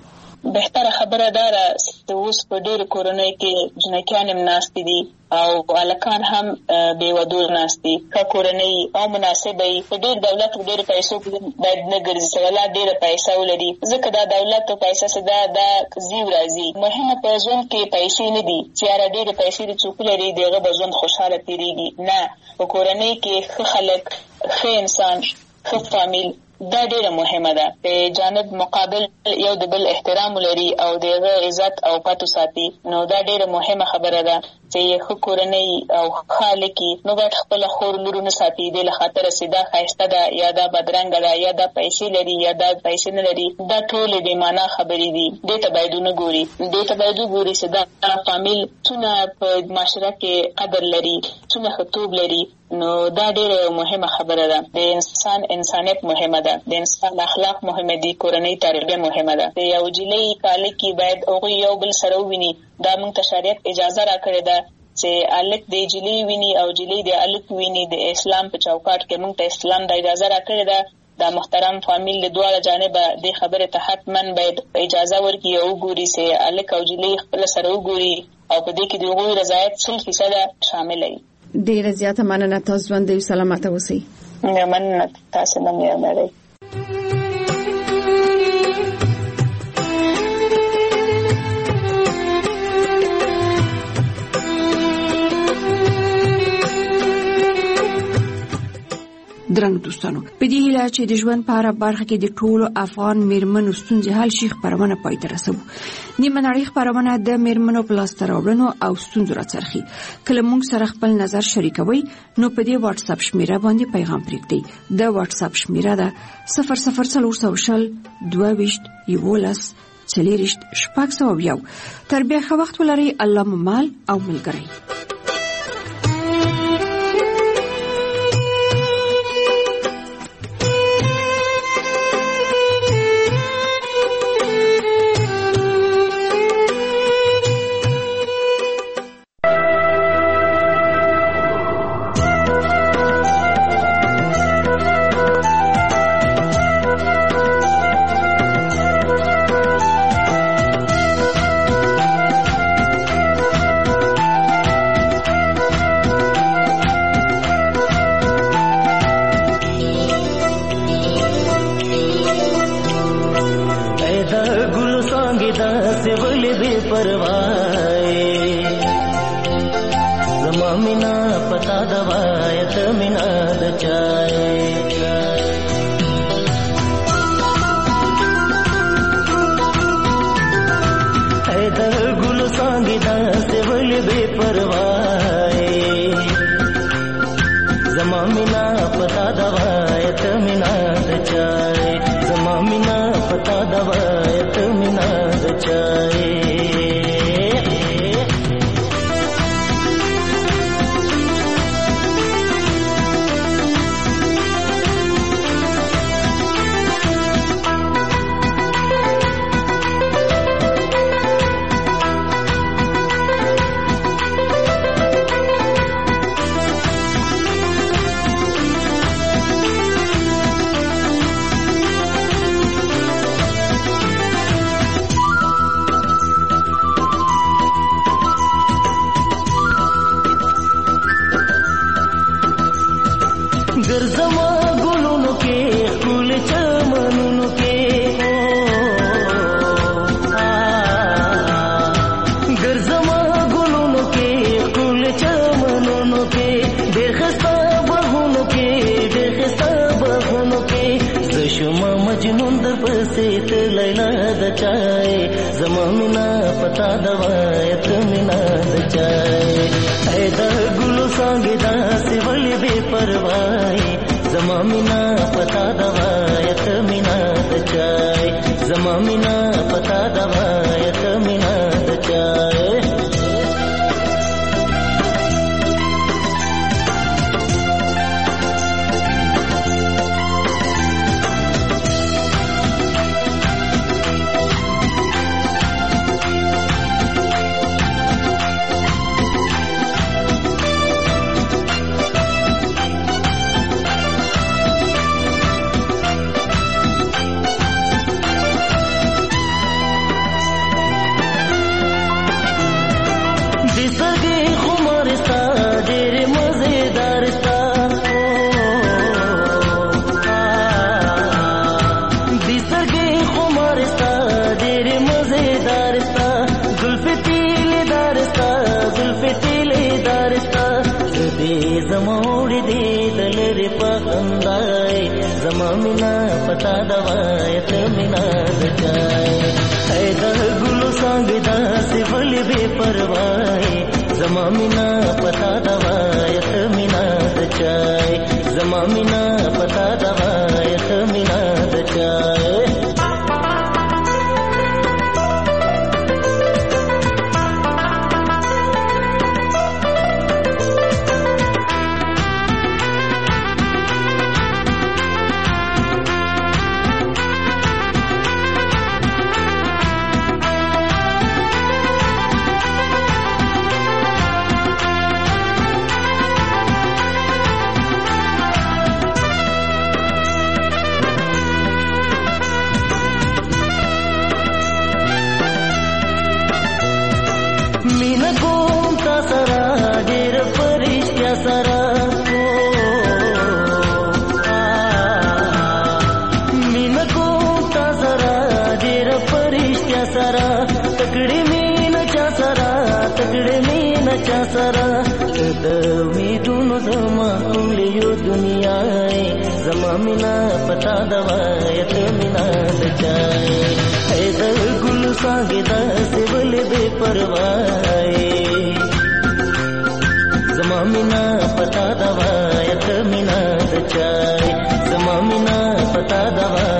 بهتره خبره ده چې اوس په ډېر کورنۍ کې جنکیان هم ناست دي او الکان هم بې ودور ناست دي. که کورنۍ او مناسبه وي په ډېر دولت او ډېر پیسو باید نه ګرځي چې ولا ډېره پیسه ولري، ځکه دا دولت او پیسه چې دا دا ځي راځي. مهمه په ژوند کې پیسې نه دي چې یاره ډېرې پیسې دې څوک لري د هغه به ژوند خوشحاله تېرېږي. نه، په کورنۍ کې ښه خلک، ښه انسان، ښه فامیل دا ډیره مهمه ده. په جانب مقابل یو د بل احترام لري او دغه عزت او پاتو ساتي، نو دا ډیره مهمه خبره ده چې خو کورنۍ او خالقي نو باید خپل خور لورونه ساتي د لخاطر سیده خایسته ده یا دا بدرنګ ده یا دا پیسې لري یا دا پیسې نه لري، دا ټول د معنا خبرې دي. دې ته باید نه ګوري، دې ته باید ګوري چې دا فامیل څونه په معاشره کې قدر لري، څونه خطوب لري. نو دا ډیره مهمه خبره ده. د انسان انسانیت مهمه ده، د انسان اخلاق مهمه دي، کورنۍ تربیه مهمه ده. یو جلی کال کې باید هغه یو بل سره وویني. دا موږ ته شریعت اجازه راکړې ده چې الک د جلی ویني او جلی د الک ویني. د اسلام په چوکاټ کې موږ ته اسلام د اجازه راکړې ده. دا محترم فامیل د دواړه جانبه د خبره ته حتمن باید اجازه ورکړي او ګوري چې الک او جلی خپل سره وګوري او په دې کې د هغوی رضایت سل فیصد شامل وي. ډیره زیاته مننه، تاسو باندې سلامات اوسئ. مننه تاسو نه مې درنګ دوستانو، په دې هیله چې د ژوند په هره برخه کې د ټولو افغان میرمنو ستونزې حل شي خپرونه پای ته رسوو. نیمه نړۍ خپرونه د میرمنو په لاسته راوړنو او ستونزو راڅرخي. کله موږ سره خپل نظر شریکوي نو په دې واتس اپ شمیره باندې پیغام پرېږدئ. د واتس اپ شمیره ده صفر صفر څلور سوه شل دوه ویشت یولس څلېرویشت شپږ سوه یو. تر بیا ښه وخت ولرئ. الله مو مال او ملګری. पता दवायत मिना दचाए ऐ द गुलो सांगदा से बल बेपरवाए जमा मिना पता दवायत मिना दचाए जमा मिना पता दवायत मिना दचाए सरा उम्मीदों जमा उंगलियों दुनिया जमा मिना पता दवायत मिना दचाए है दर गुल सांगदा से बल बेपरवाए जमा मिना पता दवायत मिना दचाए जमा मिना पता दवा